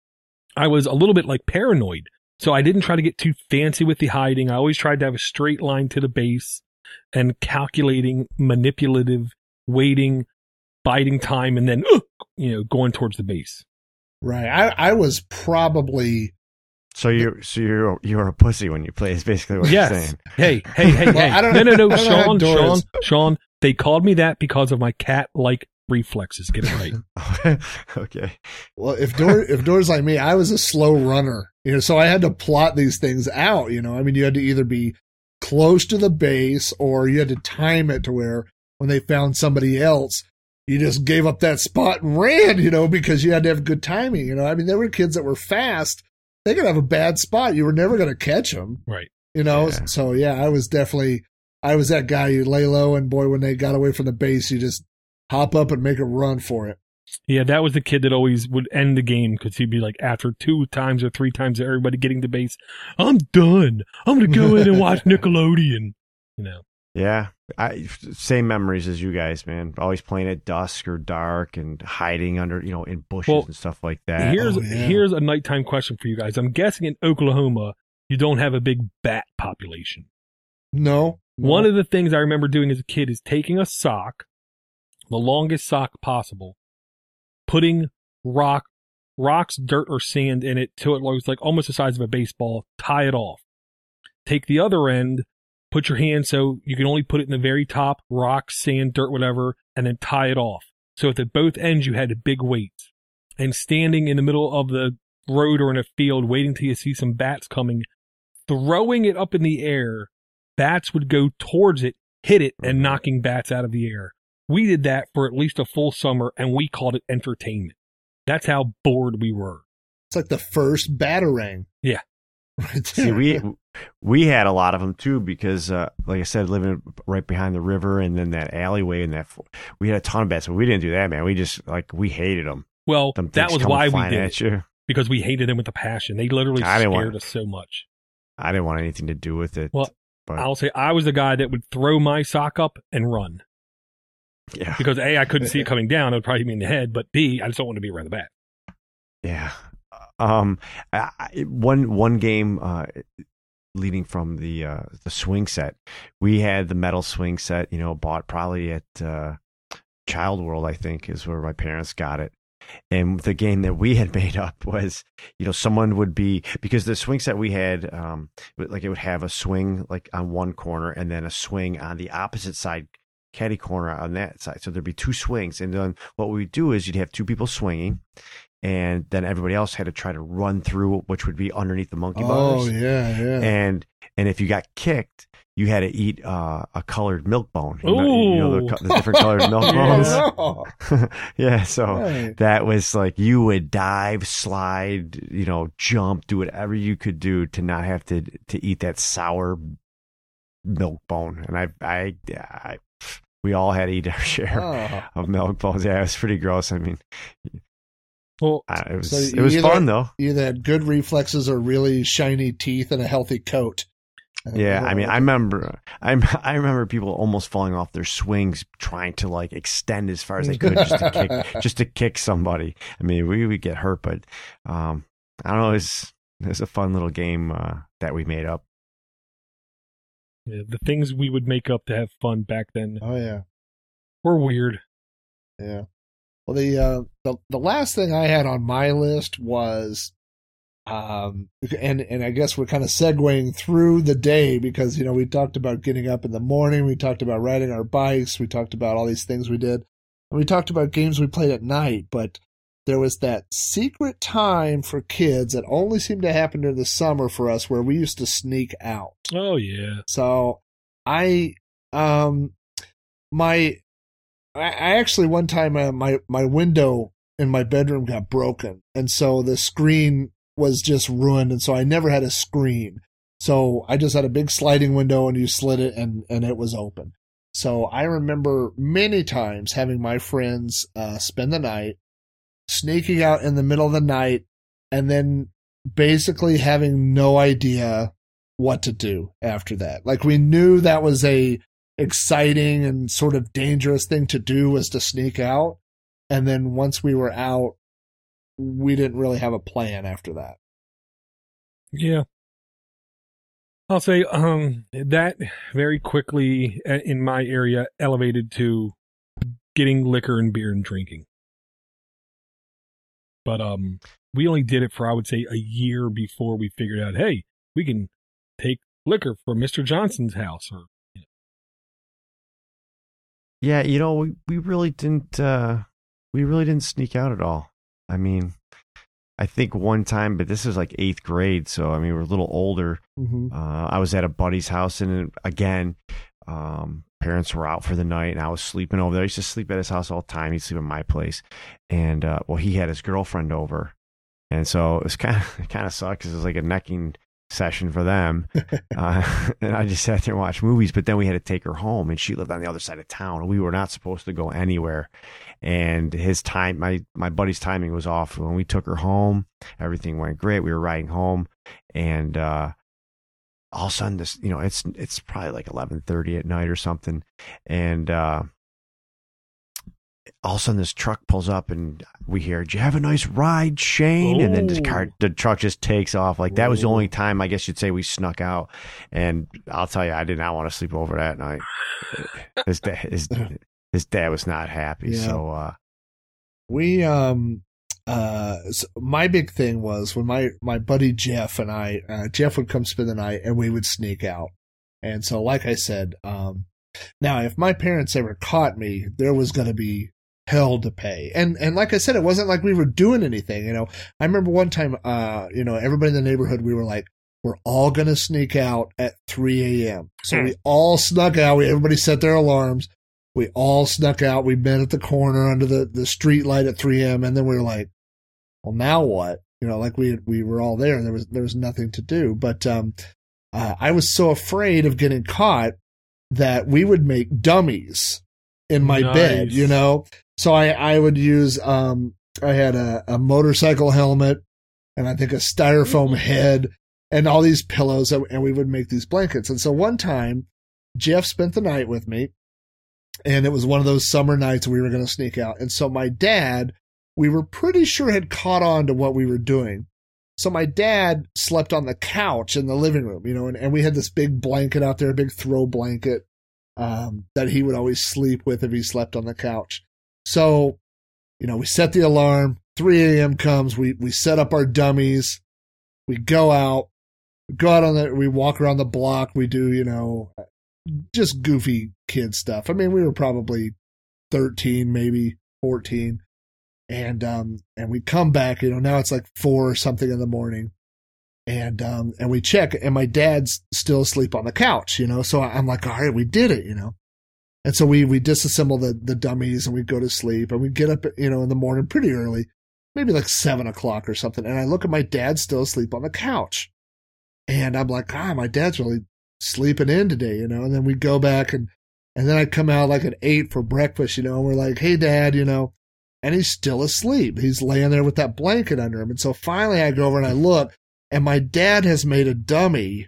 I was a little bit like paranoid. So I didn't try to get too fancy with the hiding. I always tried to have a straight line to the base. And calculating, manipulative, waiting, biding time, and then, uh, you know, going towards the base.
Right. I, I was probably.
So you're so you're you're a pussy when you play. Is basically what
yes.
you're saying.
Hey, hey, hey,
well,
hey!
I don't
no,
know,
no, no,
I don't know
Sean,
Sean,
Sean, Sean. They called me that because of my cat-like reflexes. Get it right.
Okay.
Well, if Dor if Dor's like me, I was a slow runner, you know, so I had to plot these things out. You know, I mean, you had to either be close to the base or you had to time it to where when they found somebody else, you just gave up that spot and ran, you know, because you had to have good timing. You know, I mean, there were kids that were fast. They could have a bad spot. You were never going to catch them.
Right.
You know,
Yeah.
so yeah, I was definitely, I was that guy. You lay low and boy, when they got away from the base, you just hop up and make a run for it.
Yeah, that was the kid that always would end the game because he'd be like, after two times or three times of everybody getting to base, I'm done. I'm going to go in and watch Nickelodeon. You know.
Yeah, I same memories as you guys, man. Always playing at dusk or dark and hiding under, you know, in bushes
Well,
and stuff like that.
Here's
Oh, yeah.
here's a nighttime question for you guys. I'm guessing in Oklahoma you don't have a big bat population.
No, no.
One of the things I remember doing as a kid is taking a sock, the longest sock possible, putting rock, rocks, dirt, or sand in it till it looks like almost the size of a baseball, tie it off. Take the other end, put your hand so you can only put it in the very top, rock, sand, dirt, whatever, and then tie it off. So at both ends you had big weights. And standing in the middle of the road or in a field waiting till you see some bats coming, throwing it up in the air, bats would go towards it, hit it, and knocking bats out of the air. We did that for at least a full summer, and we called it entertainment. That's how bored we were.
It's like the first Batarang.
Yeah.
Right
See, we we had a lot of them too because, uh, like I said, living right behind the river and then that alleyway and that we had a ton of bats, but we didn't do that, man. We just like we hated them.
Well,
them
that was why we did
at you.
Because we hated them with a passion. They literally
I didn't
scared
want,
us so much.
I didn't want anything to do with it.
Well,
but,
I'll say I was the guy that would throw my sock up and run.
Yeah.
Because A, I couldn't see it coming down. It would probably be in the head. But B, I just don't want to be around the bat.
Yeah. Um. I, one one game uh, leading from the uh, the swing set, we had the metal swing set. You know, bought probably at uh, Child World, I think, is where my parents got it. And the game that we had made up was, you know, someone would be, because the swing set we had, um, like it would have a swing like on one corner and then a swing on the opposite side, caddy corner on that side. So there'd be two swings. And then what we would do is you'd have two people swinging and then everybody else had to try to run through, which would be underneath the monkey bars.
Oh, yeah, yeah.
And, and if you got kicked, you had to eat uh, a colored milk bone. You
Ooh.
know, you know the, the different colored milk bones.
Yeah.
Yeah, so
Right.
that was like you would dive, slide, you know, jump, do whatever you could do to not have to to eat that sour milk bone. And I, I, I we all had to eat our share
Oh.
of milk bones. Yeah, it was pretty gross. I mean,
Well,
I, it was
So
it was
either-
fun though.
You either had good reflexes or really shiny teeth and a healthy coat.
Yeah, I mean, I remember, I I remember people almost falling off their swings trying to like extend as far as they could just to kick, just to kick somebody. I mean, we would get hurt, but um, I don't know. It's it's a fun little game uh, that we made up.
yeah, the things we would make up to have fun back then
Oh, yeah.
were weird.
Yeah. Well, the, uh, the the last thing I had on my list was, um, and and I guess we're kind of segueing through the day because you know we talked about getting up in the morning, we talked about riding our bikes, we talked about all these things we did, and we talked about games we played at night. But there was that secret time for kids that only seemed to happen during the summer for us, where we used to sneak out.
Oh, yeah.
So I, um, my, I, I actually one time uh, my my window in my bedroom got broken, and so the screen was just ruined, and so I never had a screen. So I just had a big sliding window, and you slid it, and and it was open. So I remember many times having my friends uh, spend the night, sneaking out in the middle of the night, and then basically having no idea what to do after that. Like we knew that was a exciting and sort of dangerous thing to do was to sneak out. And then once we were out, we didn't really have a plan after that.
Yeah. I'll say um, that very quickly uh, in my area elevated to getting liquor and beer and drinking. But um, we only did it for, I would say, a year before we figured out, hey, we can take liquor from Mister Johnson's house. Or, you know.
Yeah, you know, we, we really didn't uh, we really didn't sneak out at all. I mean, I think one time, but this was like eighth grade, so I mean we're a little older.
Mm-hmm.
Uh, I was at a buddy's house, and again, um, parents were out for the night, and I was sleeping over there. I used to sleep at his house all the time. He'd sleep at my place, and uh, well, he had his girlfriend over, and so it was kind of it kind of sucked because it was like a necking session for them. uh, and I just sat there and watched movies, but then we had to take her home, and she lived on the other side of town, and we were not supposed to go anywhere. And his time, my, my buddy's timing was off. When we took her home, everything went great. We were riding home, and uh, all of a sudden, this, you know, it's it's probably like eleven thirty at night or something, and uh, all of a sudden this truck pulls up, and we hear, "Did you have a nice ride, Shane?"
Ooh.
And then the car, the truck just takes off. Like that was the
Ooh.
only time I guess you'd say we snuck out. And I'll tell you, I did not want to sleep over that night. His dad, his, his dad was not happy.
Yeah.
So uh,
We, um, uh, so my big thing was when my, my buddy Jeff and I, uh, Jeff would come spend the night and we would sneak out. And so, like I said, um, now if my parents ever caught me, there was going to be hell to pay. And, and like I said, it wasn't like we were doing anything, you know. I remember one time, uh, you know, everybody in the neighborhood, we were like, we're all going to sneak out at three a.m. So we all snuck out. We, everybody set their alarms. We all snuck out. We met at the corner under the, the street light at three a.m. And then we were like, well, now what? you know, like we we were all there. There was there was nothing to do. But um, uh, I was so afraid of getting caught that we would make dummies in my
Nice.
bed, you know. So I I would use um I had a, a motorcycle helmet and I think a styrofoam head and all these pillows, and we would make these blankets. And so one time, Jeff spent the night with me, and it was one of those summer nights we were going to sneak out. And so my dad, we were pretty sure had caught on to what we were doing. So my dad slept on the couch in the living room, you know, and, and we had this big blanket out there, a big throw blanket um, that he would always sleep with if he slept on the couch. So, you know, we set the alarm, three a.m. comes, we we set up our dummies, we go out, we go out on the, we walk around the block, we do, you know, just goofy kid stuff. I mean, we were probably thirteen, maybe fourteen. And, um, and we come back, you know, now it's like four or something in the morning. And, um, and we check, and my dad's still asleep on the couch, you know, so I'm like, all right, we did it, you know. And so we, we disassemble the, the dummies and we go to sleep, and we get up, you know, in the morning pretty early, maybe like seven o'clock or something. And I look at my dad still asleep on the couch, and I'm like, ah, my dad's really sleeping in today, you know. And then we go back, and, and then I come out like at eight for breakfast, you know, and we're like, hey, Dad, you know, and he's still asleep. He's laying there with that blanket under him. And so finally I go over and I look, and my dad has made a dummy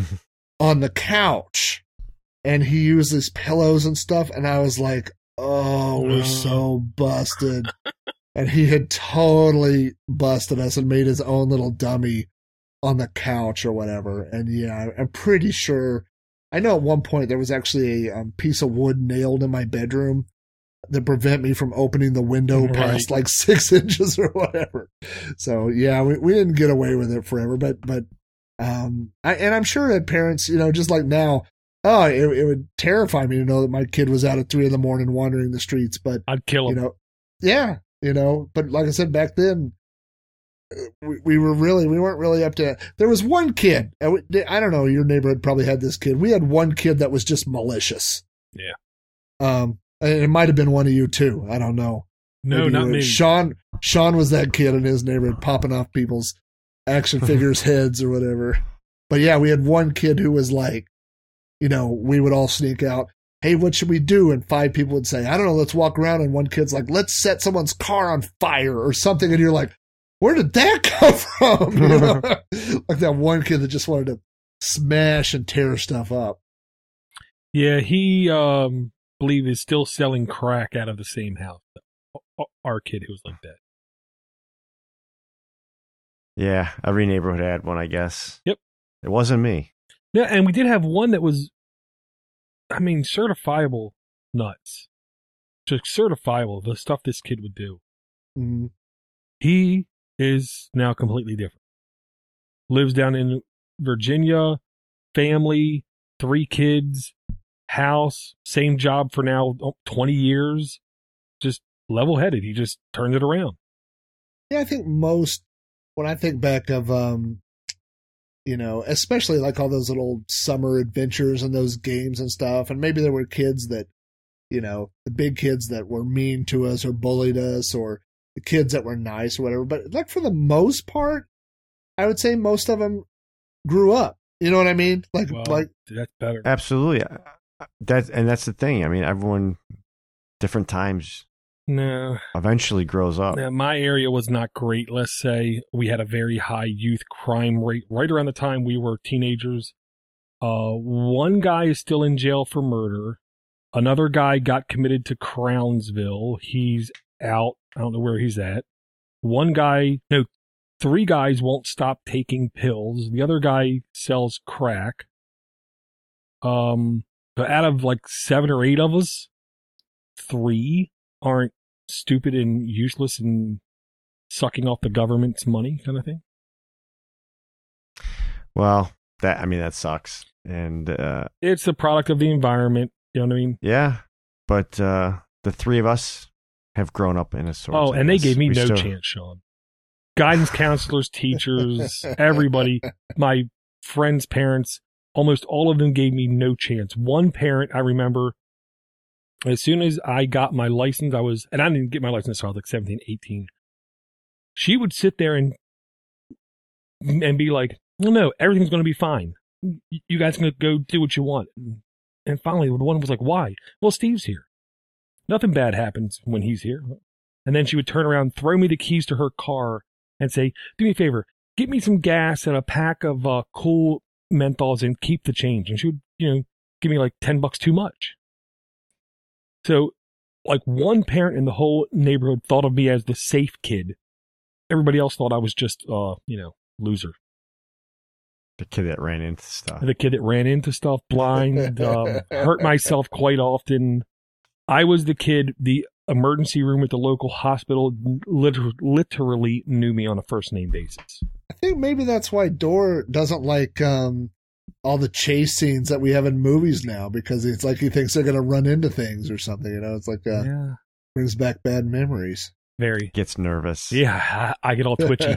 on the couch, and he used his pillows and stuff. And I was like, oh, we're so busted. And he had totally busted us and made his own little dummy on the couch or whatever. And yeah, I'm pretty sure, I know at one point there was actually a um, piece of wood nailed in my bedroom that prevent me from opening the window
Right.
past like six inches or whatever. So yeah, we, we didn't get away with it forever, but, but, um, I, and I'm sure that parents, you know, just like now, oh, it, it would terrify me to know that my kid was out at three in the morning wandering the streets, but
I'd kill him.
you know, yeah, you know, but like I said, back then, we, we were really, we weren't really up to, there was one kid, I don't know, your neighborhood probably had this kid. We had one kid that was just malicious.
Yeah.
Um, and it might have been one of you too. I don't know.
No,
Maybe
not
you-
me.
Sean, Sean was that kid in his neighborhood popping off people's action figures heads or whatever. But yeah, we had one kid who was like, you know, we would all sneak out. Hey, what should we do? And five people would say, I don't know, let's walk around. And one kid's like, let's set someone's car on fire or something. And you're like, where did that come from? You know? Like that one kid that just wanted to smash and tear stuff up.
Yeah, he, um, believe is still selling crack out of the same house. Our kid who was like that.
Yeah, every neighborhood had one, I guess.
Yep.
It wasn't me.
Yeah, and we did have one that was, I mean, certifiable nuts. Just certifiable, the stuff this kid would do.
Mm-hmm.
He is now completely different. Lives down in Virginia, family, three kids, house, same job for now twenty years. Just level-headed. He just turned it around.
Yeah, I think most, when I think back of, um, you know, especially like all those little summer adventures and those games and stuff, and maybe there were kids that, you know, the big kids that were mean to us or bullied us, or the kids that were nice or whatever. But like for the most part, I would say most of them grew up. You know what I mean? Like,
Well,
like
that's better.
Absolutely. That and that's the thing. I mean, everyone, different times,
No.
eventually grows up.
Now, my area was not great. Let's say we had a very high youth crime rate right around the time we were teenagers. Uh, one guy is still in jail for murder. Another guy got committed to Crownsville. He's out. I don't know where he's at. One guy, no, three guys won't stop taking pills. The other guy sells crack. Um, but out of like seven or eight of us, three aren't stupid and useless and sucking off the government's money kind of thing.
Well, that I mean that sucks, and uh,
It's the product of the environment. You know what I mean?
yeah. But uh, the three of us have grown up in a sort.
Oh, and they gave me
we
no
still,
chance, Sean. Guidance counselors, teachers, everybody, my friends' parents, almost all of them gave me no chance. One parent, I remember, as soon as I got my license, I was, and I didn't get my license until I was like seventeen, eighteen. She would sit there and and be like, well, no, everything's going to be fine. You guys can go do what you want. And finally, the one was like, why? Well, Steve's here. Nothing bad happens when he's here. And then she would turn around, throw me the keys to her car, and say, do me a favor, get me some gas and a pack of uh, cool menthols and keep the change. And she would, you know, give me like ten bucks too much. So, like, one parent in the whole neighborhood thought of me as the safe kid. Everybody else thought I was just, uh, you know, loser.
The kid that ran into stuff.
The kid that ran into stuff, blind, um, hurt myself quite often. I was the kid, the emergency room at the local hospital liter- literally knew me on a first name basis.
I think maybe that's why Dor doesn't like um, all the chase scenes that we have in movies now, because it's like he thinks they're going to run into things or something. You know, it's like uh,
yeah.
brings back bad memories.
Very.
Gets nervous.
Yeah, I, I get all twitchy.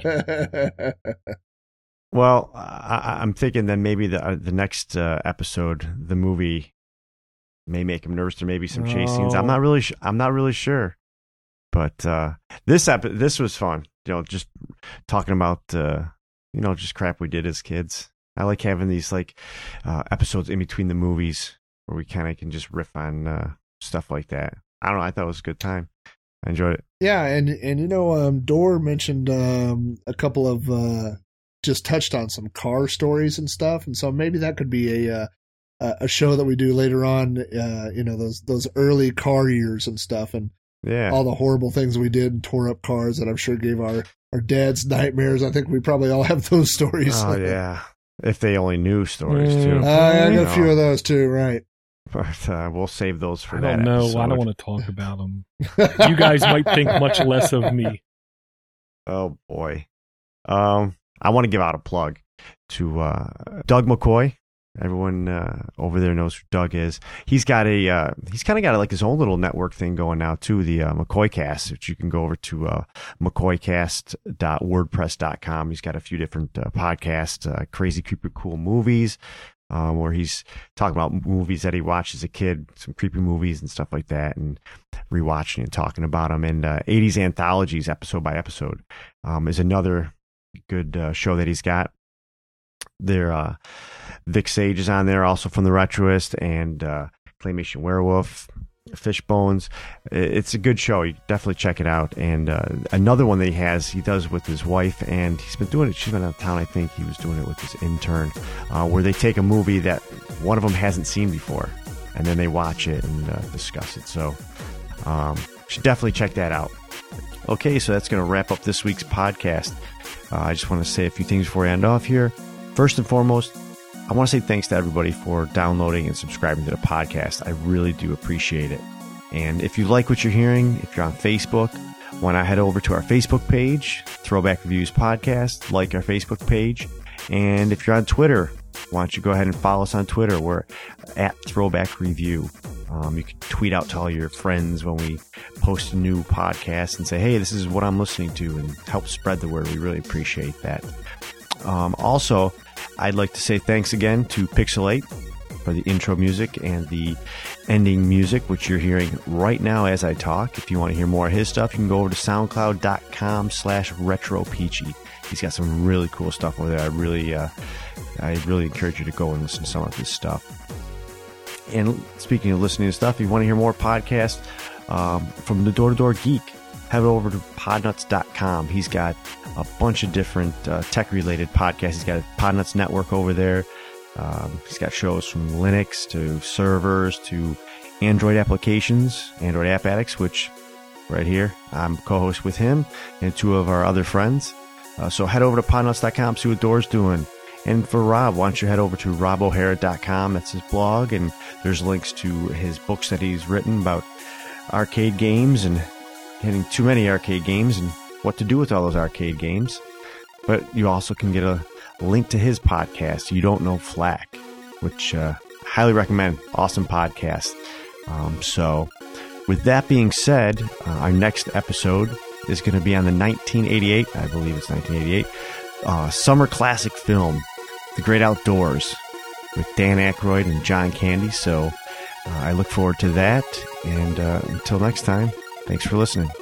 Well, I, I'm thinking that maybe the uh, the next uh, episode, the movie, may make him nervous. There may be some chase
oh.
scenes. I'm not really. Sh- I'm not really sure. But uh, this epi- this was fun. You know, just talking about uh, you know just crap we did as kids. I like having these like uh, episodes in between the movies where we kind of can just riff on uh, stuff like that. I don't know. I thought it was a good time. I enjoyed it.
Yeah, and and you know, um, Dor mentioned um, a couple of. Uh, just touched on some car stories and stuff, and so maybe that could be a uh, a show that we do later on. Uh, you know, those those early car years and stuff, and
yeah,
all the horrible things we did and tore up cars that I'm sure gave our our dads nightmares. I think we probably all have those stories.
Oh yeah, if they only knew stories too.
Uh, I got
you
a few
know.
of those too, right?
But uh, we'll save those for
I
that
don't know.
episode.
I don't want to talk about them. You guys might think much less of me.
Oh boy. Um, I want to give out a plug to uh, Doug McCoy. Everyone uh, over there knows who Doug is. He's got a uh, he's kind of got like his own little network thing going now too, the uh, McCoycast, which you can go over to uh, mccoycast dot wordpress dot com. He's got a few different uh, podcasts, uh, Crazy Creepy Cool Movies, um, where he's talking about movies that he watched as a kid, some creepy movies and stuff like that, and rewatching and talking about them. And uh, eighties Anthologies, episode by episode, um, is another good uh, show that he's got. There, uh, Vic Sage is on there, also from the Retroist, and uh, Claymation Werewolf, Fishbones. It's a good show. You definitely check it out. And uh, another one that he has, he does with his wife, and he's been doing it. She's been out of town. I think he was doing it with his intern, uh, where they take a movie that one of them hasn't seen before, and then they watch it and uh, discuss it. So, um, you should definitely check that out. Okay, so that's going to wrap up this week's podcast. Uh, I just want to say a few things before I end off here. First and foremost, I want to say thanks to everybody for downloading and subscribing to the podcast. I really do appreciate it. And if you like what you're hearing, if you're on Facebook, why not head over to our Facebook page, Throwback Reviews Podcast, like our Facebook page. And if you're on Twitter, why don't you go ahead and follow us on Twitter? We're at Throwback Review. Um, you can tweet out to all your friends when we post a new podcast and say, hey, this is what I'm listening to, and help spread the word. We really appreciate that. Um, also, I'd like to say thanks again to Pixelate for the intro music and the ending music, which you're hearing right now as I talk. If you want to hear more of his stuff, you can go over to soundcloud.com slash retropeachy. He's got some really cool stuff over there. I really, uh, I really encourage you to go and listen to some of his stuff. And speaking of listening to stuff, if you want to hear more podcasts um, from the Door to Door Geek, head over to podnuts dot com. He's got a bunch of different uh, tech-related podcasts. He's got a Podnuts Network over there. Um, he's got shows from Linux to servers to Android applications, Android App Addicts, which right here, I'm co-host with him and two of our other friends. Uh, so head over to podnuts dot com, see what Door's doing. And for Rob, why don't you head over to rob o'hara dot com. That's his blog, and there's links to his books that he's written about arcade games and getting too many arcade games and what to do with all those arcade games. But you also can get a link to his podcast, You Don't Know Flack, which uh, I highly recommend. Awesome podcast. Um, so with that being said, uh, our next episode is going to be on the nineteen eighty-eight, I believe it's nineteen eighty-eight, uh, summer classic film, The Great Outdoors, with Dan Aykroyd and John Candy. So uh, I look forward to that. And uh, until next time, thanks for listening.